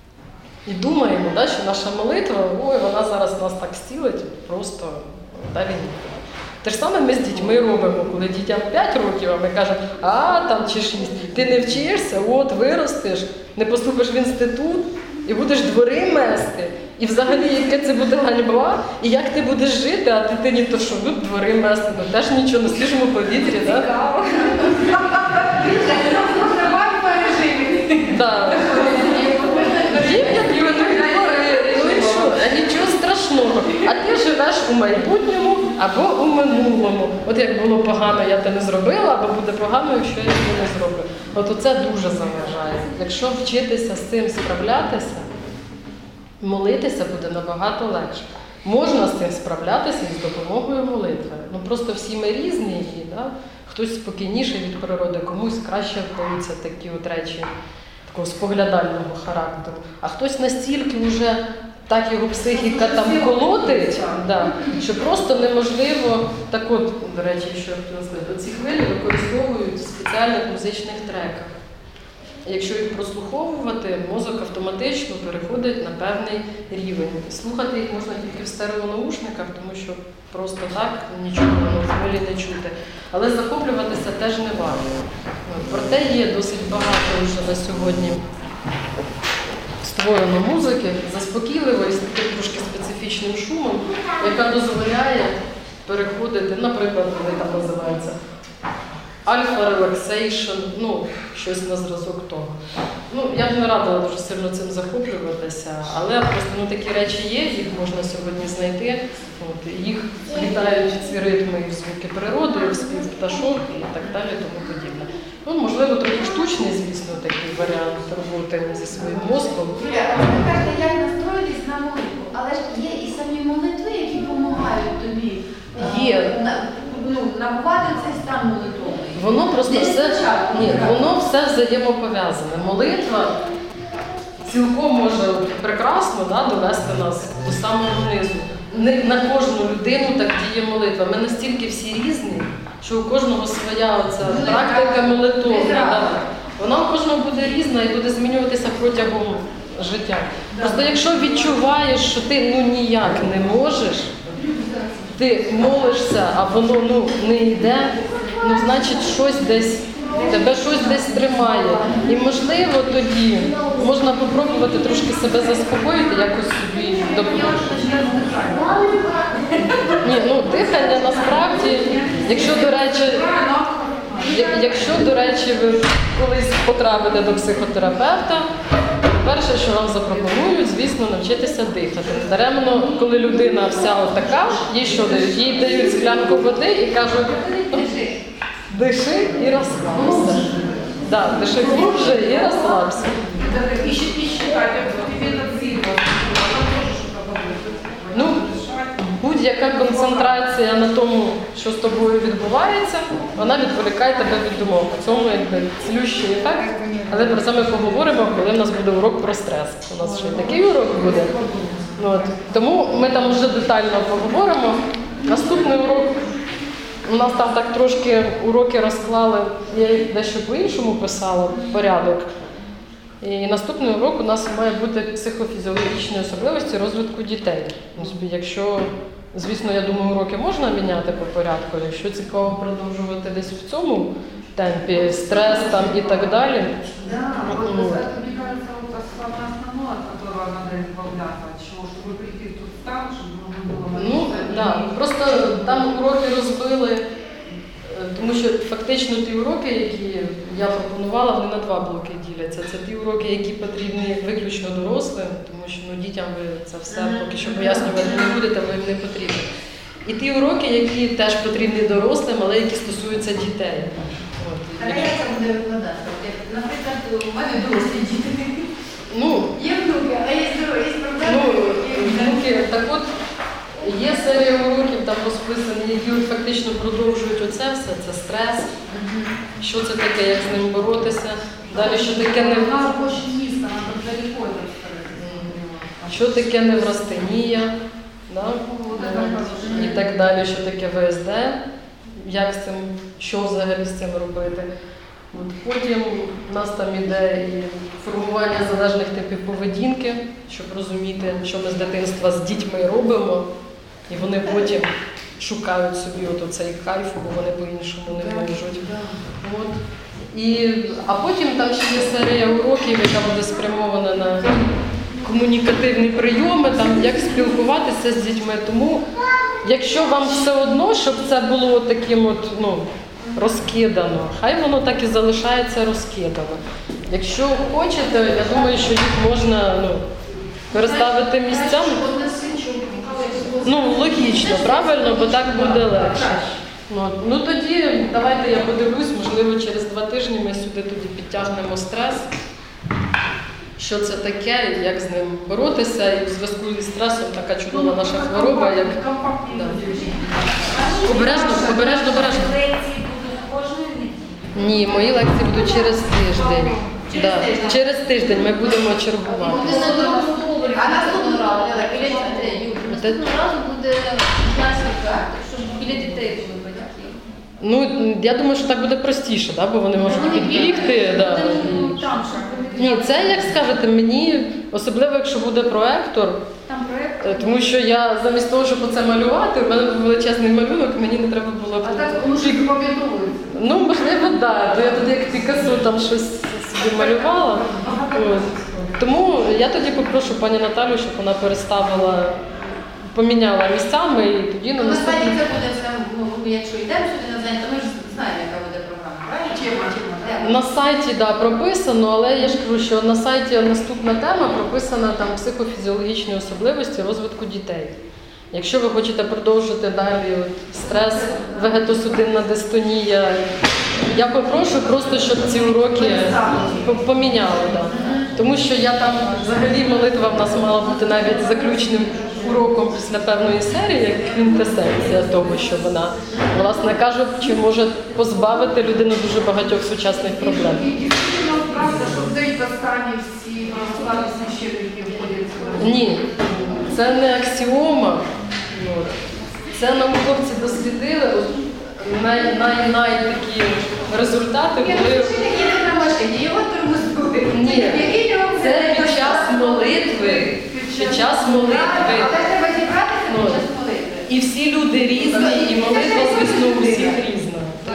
І думаємо, да, що наша молитва, ой, вона зараз нас так зцілить, просто далі нікуди. Те ж саме ми з дітьми робимо, коли дітям п'ять років, а ми кажемо, а там чи шість, ти не вчишся, от виростеш, не поступиш в інститут і будеш двори мести. І взагалі, яке це буде ганьба, і як ти будеш жити, а дитині то що, ну, двори мести, ну теж нічого, на свіжому повітрі, так? Цікаво. Тривай по режимі. Так. Дів'я двори, ну і що, а нічого страшного. А ти живеш у майбутньому або у минулому. От як було погано, я те не зробила, або буде погано, якщо я це не зроблю. От оце дуже заважає. Якщо вчитися з цим справлятися, молитися буде набагато легше. Можна з цим справлятися і з допомогою молитви. Ну просто всі ми різні, і, да? Хтось спокійніший від природи, комусь краще вдаються такі от речі такого споглядального характеру. А хтось настільки вже так його психіка там колотить, да, що просто неможливо, так от, до речі, що я хотіла сказати, ці хвилі використовують в спеціальних музичних треках. Якщо їх прослуховувати, мозок автоматично переходить на певний рівень. Слухати їх можна тільки в стереонаушниках, тому що просто так нічого в хвилі не чути. Але захоплюватися теж не варто. Проте є досить багато вже на сьогодні створено музики, заспокійливої, з таким трошки специфічним шумом, яка дозволяє переходити, наприклад, вони там називаються Alpha Relaxation, ну, щось на зразок того. Ну, я б не радила дуже сильно цим захоплюватися, але просто ну, такі речі є, їх можна сьогодні знайти. От, їх вплітають в ці ритми і в звуки природи, і в спів пташок і так далі, тому подібне. Ну, можливо, трохи штучний, звісно, такий варіант роботи зі своїм мозком. Юля, ви кажете, як настроїтись на молитву, але ж є і самі молитви, які допомагають тобі Є. е, на- ну, набувати цей стан молитовний. Воно просто Десь все, спочатку, ні, так. воно все взаємопов'язане. Молитва цілком може прекрасно, да, довести нас до самого низу. Не на кожну людину так діє молитва. Ми настільки всі різні, що у кожного своя оця практика молитовна. Да. Вона у кожного буде різна і буде змінюватися протягом життя. Просто якщо відчуваєш, що ти ну ніяк не можеш, ти молишся, а воно ну, не йде, ну значить щось десь, тебе щось десь тримає. І можливо тоді можна попробувати трошки себе заспокоїти, якось собі допомогти. Ні, ну дихання насправді, якщо, до речі, я- якщо, до речі, ви колись потрапите до психотерапевта, перше, що вам запропонують, звісно, навчитися дихати. Даремно, коли людина вся отака, їй що дають? Їй дають склянку води і кажуть, диши і розслабся. Да, диши глубже і розслабся. И еще считать, тебе это сильно. Ну, будь-яка концентрація на тому, що з тобою відбувається, вона відволікає тебе від думок. В цьому якби цілющий ефект. Але про це ми поговоримо, коли в нас буде урок про стрес. У нас ще й такий урок буде. От. Тому ми там вже детально поговоримо. Наступний урок, у нас там так трошки уроки розклали, я їх дещо по-іншому писала, порядок. І наступний урок у нас має бути психофізіологічні особливості розвитку дітей. Якщо, звісно, я думаю, уроки можна міняти по порядку, якщо цікаво продовжувати десь в цьому темпі, стрес там і так далі. Да, вот это, мне кажется, вот самое основное, от которого надо избавляться, от чего, чтобы прийти в тот стан, чтобы можно было Ну, молиться. так, просто там уроки розбили, е, тому що фактично ті уроки, які я пропонувала, вони на два блоки діляться. Це ті уроки, які потрібні виключно дорослим, тому що ну, дітям ви це все поки що пояснювати не будете, бо їм не потрібно. І ті уроки, які теж потрібні дорослим, але які стосуються дітей. От. А як це буде викладати? Наприклад, у мене дорослі діти. Ну, Є внуки, а є здорові, є проблеми. Ну, є внуки, так от, є серія уроків там розписані, які от фактично продовжують оце все, це стрес, що це таке, як з ним боротися, далі що таке не Она очень низко, она там далеко это скорее. що таке неврастенія, да? і так далі, що таке В С Д, як з цим, що взагалі з цим робити. От потім у нас там іде і формування залежних типів поведінки, щоб розуміти, що ми з дитинства з дітьми робимо, і вони потім шукають собі от оцей кайф, бо вони по-іншому не можуть. От. І, а потім там ще є серія уроків, яка буде спрямована на комунікативні прийоми, там, як спілкуватися з дітьми. Тому, якщо вам все одно, щоб це було таким от, ну, розкидано, хай воно так і залишається розкидано. Якщо хочете, я думаю, що їх можна ну, переставити місцями. Ну, логічно, правильно, бо так буде легше. Ну, ну тоді давайте я подивлюсь, можливо, через два тижні ми сюди тоді підтягнемо стрес. Що це таке, як з ним боротися, і в зв'язку зі стресом така чудова наша хвороба, як да. Обережно, обережно, обережно. Лекції будуть кожної неділі? Ні, мої лекції будуть через тиждень. Да. Через тиждень ми будемо чергувати. А наступного разу, біля дітей. Наступного разу буде наслідка, щоб біля дітей були батьки. Ну, я думаю, що так буде простіше, да? Бо вони можуть підбігти. Да. Там, щоб Ні, це, як скажете, мені, особливо, якщо буде проектор, там проєкт. е, тому що я замість того, щоб оце малювати, у мене був величезний малюнок, мені не треба було. А так лучше запам'ятовується. Ну, можливо, так. Да. То я тоді як Пікассо там щось собі малювала. От. Тому я тоді попрошу пані Наталю, щоб вона переставила, поміняла місцями і тоді на Ну, наступний. насправді це буде все, ну, якщо йдемо сюди на заняття, ми ж знаємо, яка буде програма, правильно? Тема, тема. Тема. На сайті да, прописано, але я ж кажу, що на сайті наступна тема прописана там психофізіологічні особливості розвитку дітей. Якщо ви хочете продовжити далі от, стрес, вегетосудинна дистонія, я попрошу просто, щоб ці уроки по- поміняли. Да. Тому що я там, взагалі, молитва в нас мала бути навіть заключним уроком після певної серії, як квінтесенція того, що вона, власне кажучи, може позбавити людину дуже багатьох сучасних проблем. І дійсно, правда, що в день восстання всі православні священники входять сюди. Ні, це не аксіома. От. Це науковці дослідили. От най, най, най такі результати Ні, ну, були. священники не на машині, його тормозують. Ні, Який його це під час молитви. Під час молитви. Але треба зібратися Ну, під час молитви. І всі люди різні, і молитва, звісно, у всіх різна. Тому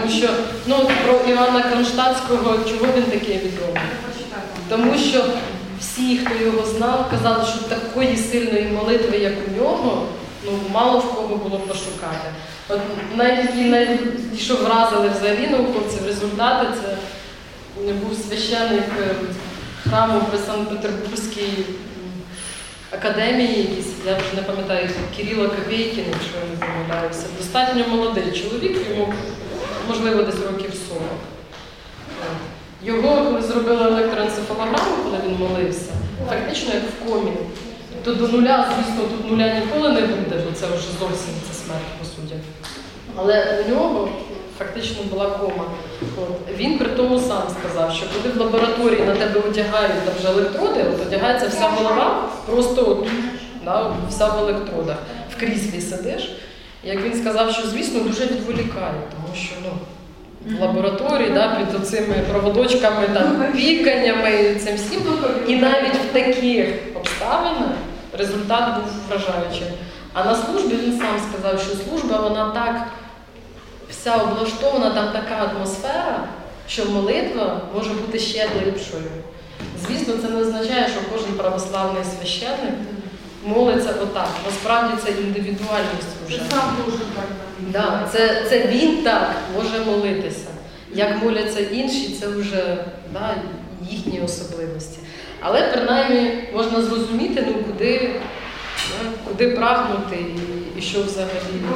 тому що ну, от про Івана Кронштадтського, чого він такий відомий? Тому що всі, хто його знав, казали, що такої сильної молитви, як у нього, ну, мало в кого було пошукати. От навіть, навіть що вразили взагалі науковців, результати, це був священник храму при Санкт-Петербурзькій академії, якийсь, я вже не пам'ятаю, Кирило Копейкін, якщо я не помиляюся. Достатньо молодий чоловік, йому, можливо, десь років сорок. Його, коли зробили електроенцефалограму, коли він молився, фактично як в комі. То до нуля, звісно, тут нуля ніколи не буде, бо це вже зовсім це смерть, по суті. Але у нього фактично була кома. От. Він при тому сам сказав, що коли в лабораторії на тебе одягають там вже електроди, от одягається вся голова, просто от, да, вся в електродах. В кріслі сидиш. Як він сказав, що, звісно, дуже відволікає, тому що ну, в лабораторії да, під цими проводочками, там, піканнями, цим всім. І навіть в таких обставинах результат був вражаючим. А на службі він сам сказав, що служба, вона так вся облаштована, там така атмосфера, що молитва може бути ще глибшою. Звісно, це не означає, що кожен православний священник молиться отак. Насправді це індивідуальність вже. Да, це, це він так може молитися. Як моляться інші, це вже да, їхні особливості. Але принаймні можна зрозуміти, ну, куди, ну, куди прагнути і, і що взагалі.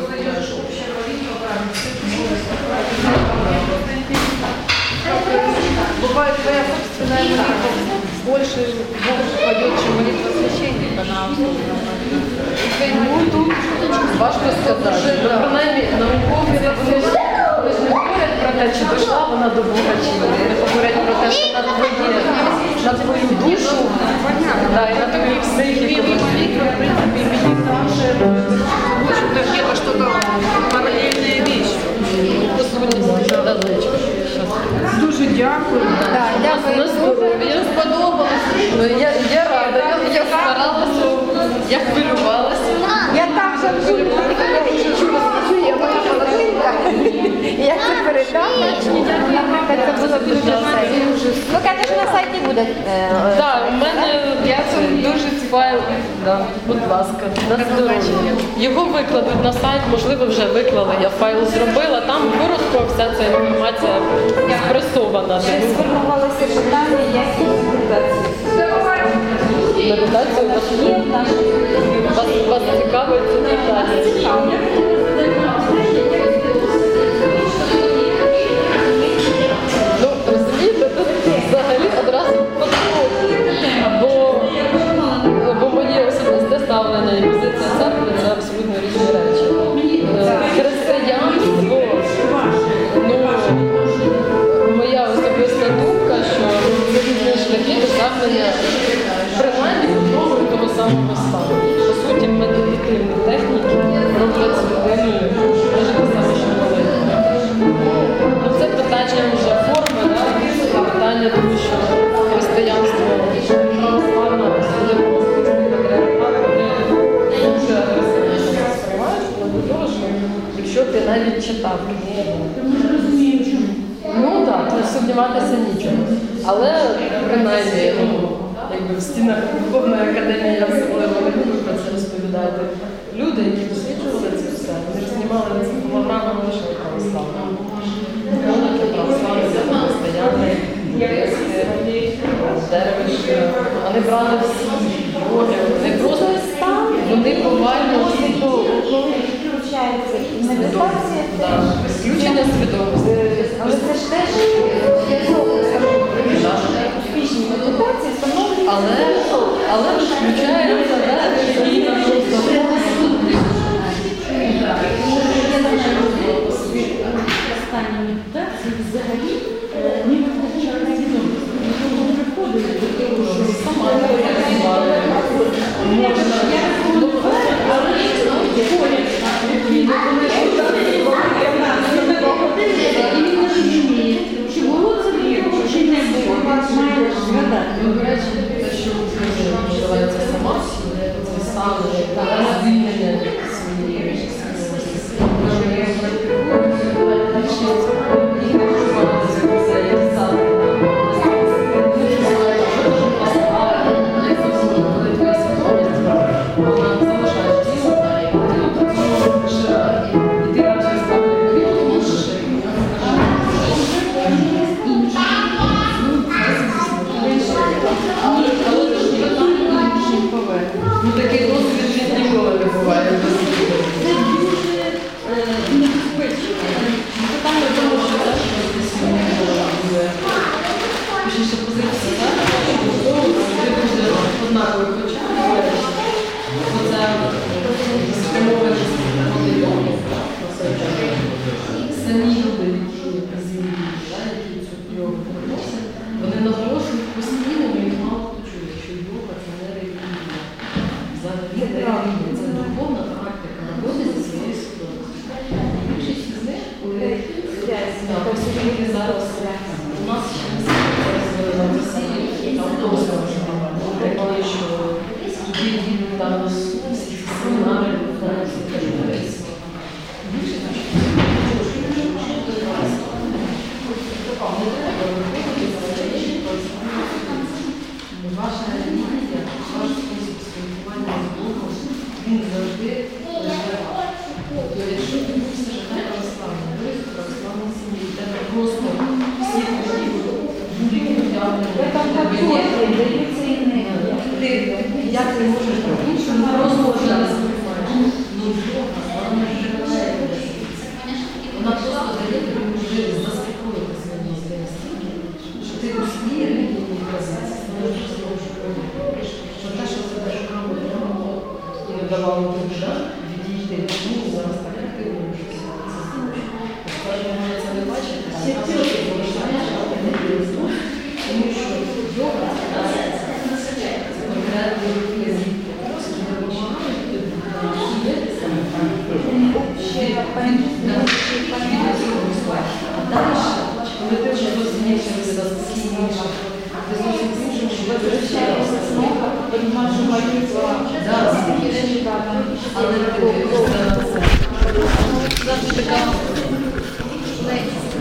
Бывает твоя собственная молитва больше, больше пойдет, чем молитва священника на Ну, тут важко сказати. Ну, принаймні, науковці вони ж вони ж не говорять про те, чи дійшла вона до Бога, чи ні. Вони говорять про те, що на твоє, на твою душу, да, і на твою психіку. молитва, в принципе, медитация, в общем-то, где-то что-то параллельная вещь. Дуже дякую. Так, дякую. На здоров'я. Сподобалося. Ну, я, я рада, я, я старалася, я хвилювалася. Я так жартую, я чую, я моя половинка. І як це передати, наприклад, це було б дуже все. Ну, звісно, на сайті буде. Так, у мене я це дуже файл. Да, будь ласка, на здоров'я. Його викладуть на сайт, можливо, вже виклали. Я файл зробила. Там коротко вся ця інформація спресована. Ще сформувалося питання, як і медитації. Медитацію вас є, вас, вас цікавить медитація. Ну, розумієте, тут взагалі одразу подходить. Або, або моє особисте ставлення і позиція церкви – це абсолютно різні речі. Християнство, ну, моя особиста думка, що це різні шляхи досягнення принаймні одного і того самого стану. По суті, медитативні техніки роблять з людиною майже те саме, що молитва. Ну, це питання вже форми, да? Це питання, тому що християнство православна, особливо патріархат, вони дуже агресивно сприймають, але до того, що якщо ти навіть читав книгу, ну так, не сумніватися нічого. Але принаймні, ну, якби в стінах Духовної академії я особливо не буду про це розповідати. Люди, які досліджували це все, вони ж знімали енцефалограму не лише православну. Молоді, православні, християни, буддисти, деревиші. Вони брали всі йоги, вони просто вони повально Коли включається і медитація, включення свідомості. але це ж теж успішні медитації встановлюють. Але, але ж включається, да, релігійна просто. Останні медитації взагалі не визначає свідомість. Ми приходили до того, що Сама реалізувала. Можна. і він не розуміє, чи було це було, чи не було. Має згадати. До речі, те, що називається самадхі, це саме звільнення своєї. Більшість нас ще не зараз в Росії автобуси такі, що тоді там всі семінари, конференції, конференції. Більше ваша релігія, ваш спосіб спілкування з Богом, він завжди проживав. Тобто, якщо ти був все життя православний, ви в православній сім'ї, в тебе просто всі такі будь-які як ти можеш по-іншому, просто вже не сприймаєш. Ну, Бога, вона не живе. Вона просто дає тобі можливість заспокоїтися на ній стільки, що ти у своїй релігійній позиції становиш що те, що це даже право і давало тобі відійти, тому зараз так активно вже це знає. Скажімо, ми це не бачимо, а я все залишаєш, але не дійсно, тому що йога це конкретний вказівки. Просто не починають діятися, ще а далі, коли ти вже зовсім іншим спокійніше, ти зовсім іншим, що ви вивчаєшся знову, розумієш, що молитва, але ти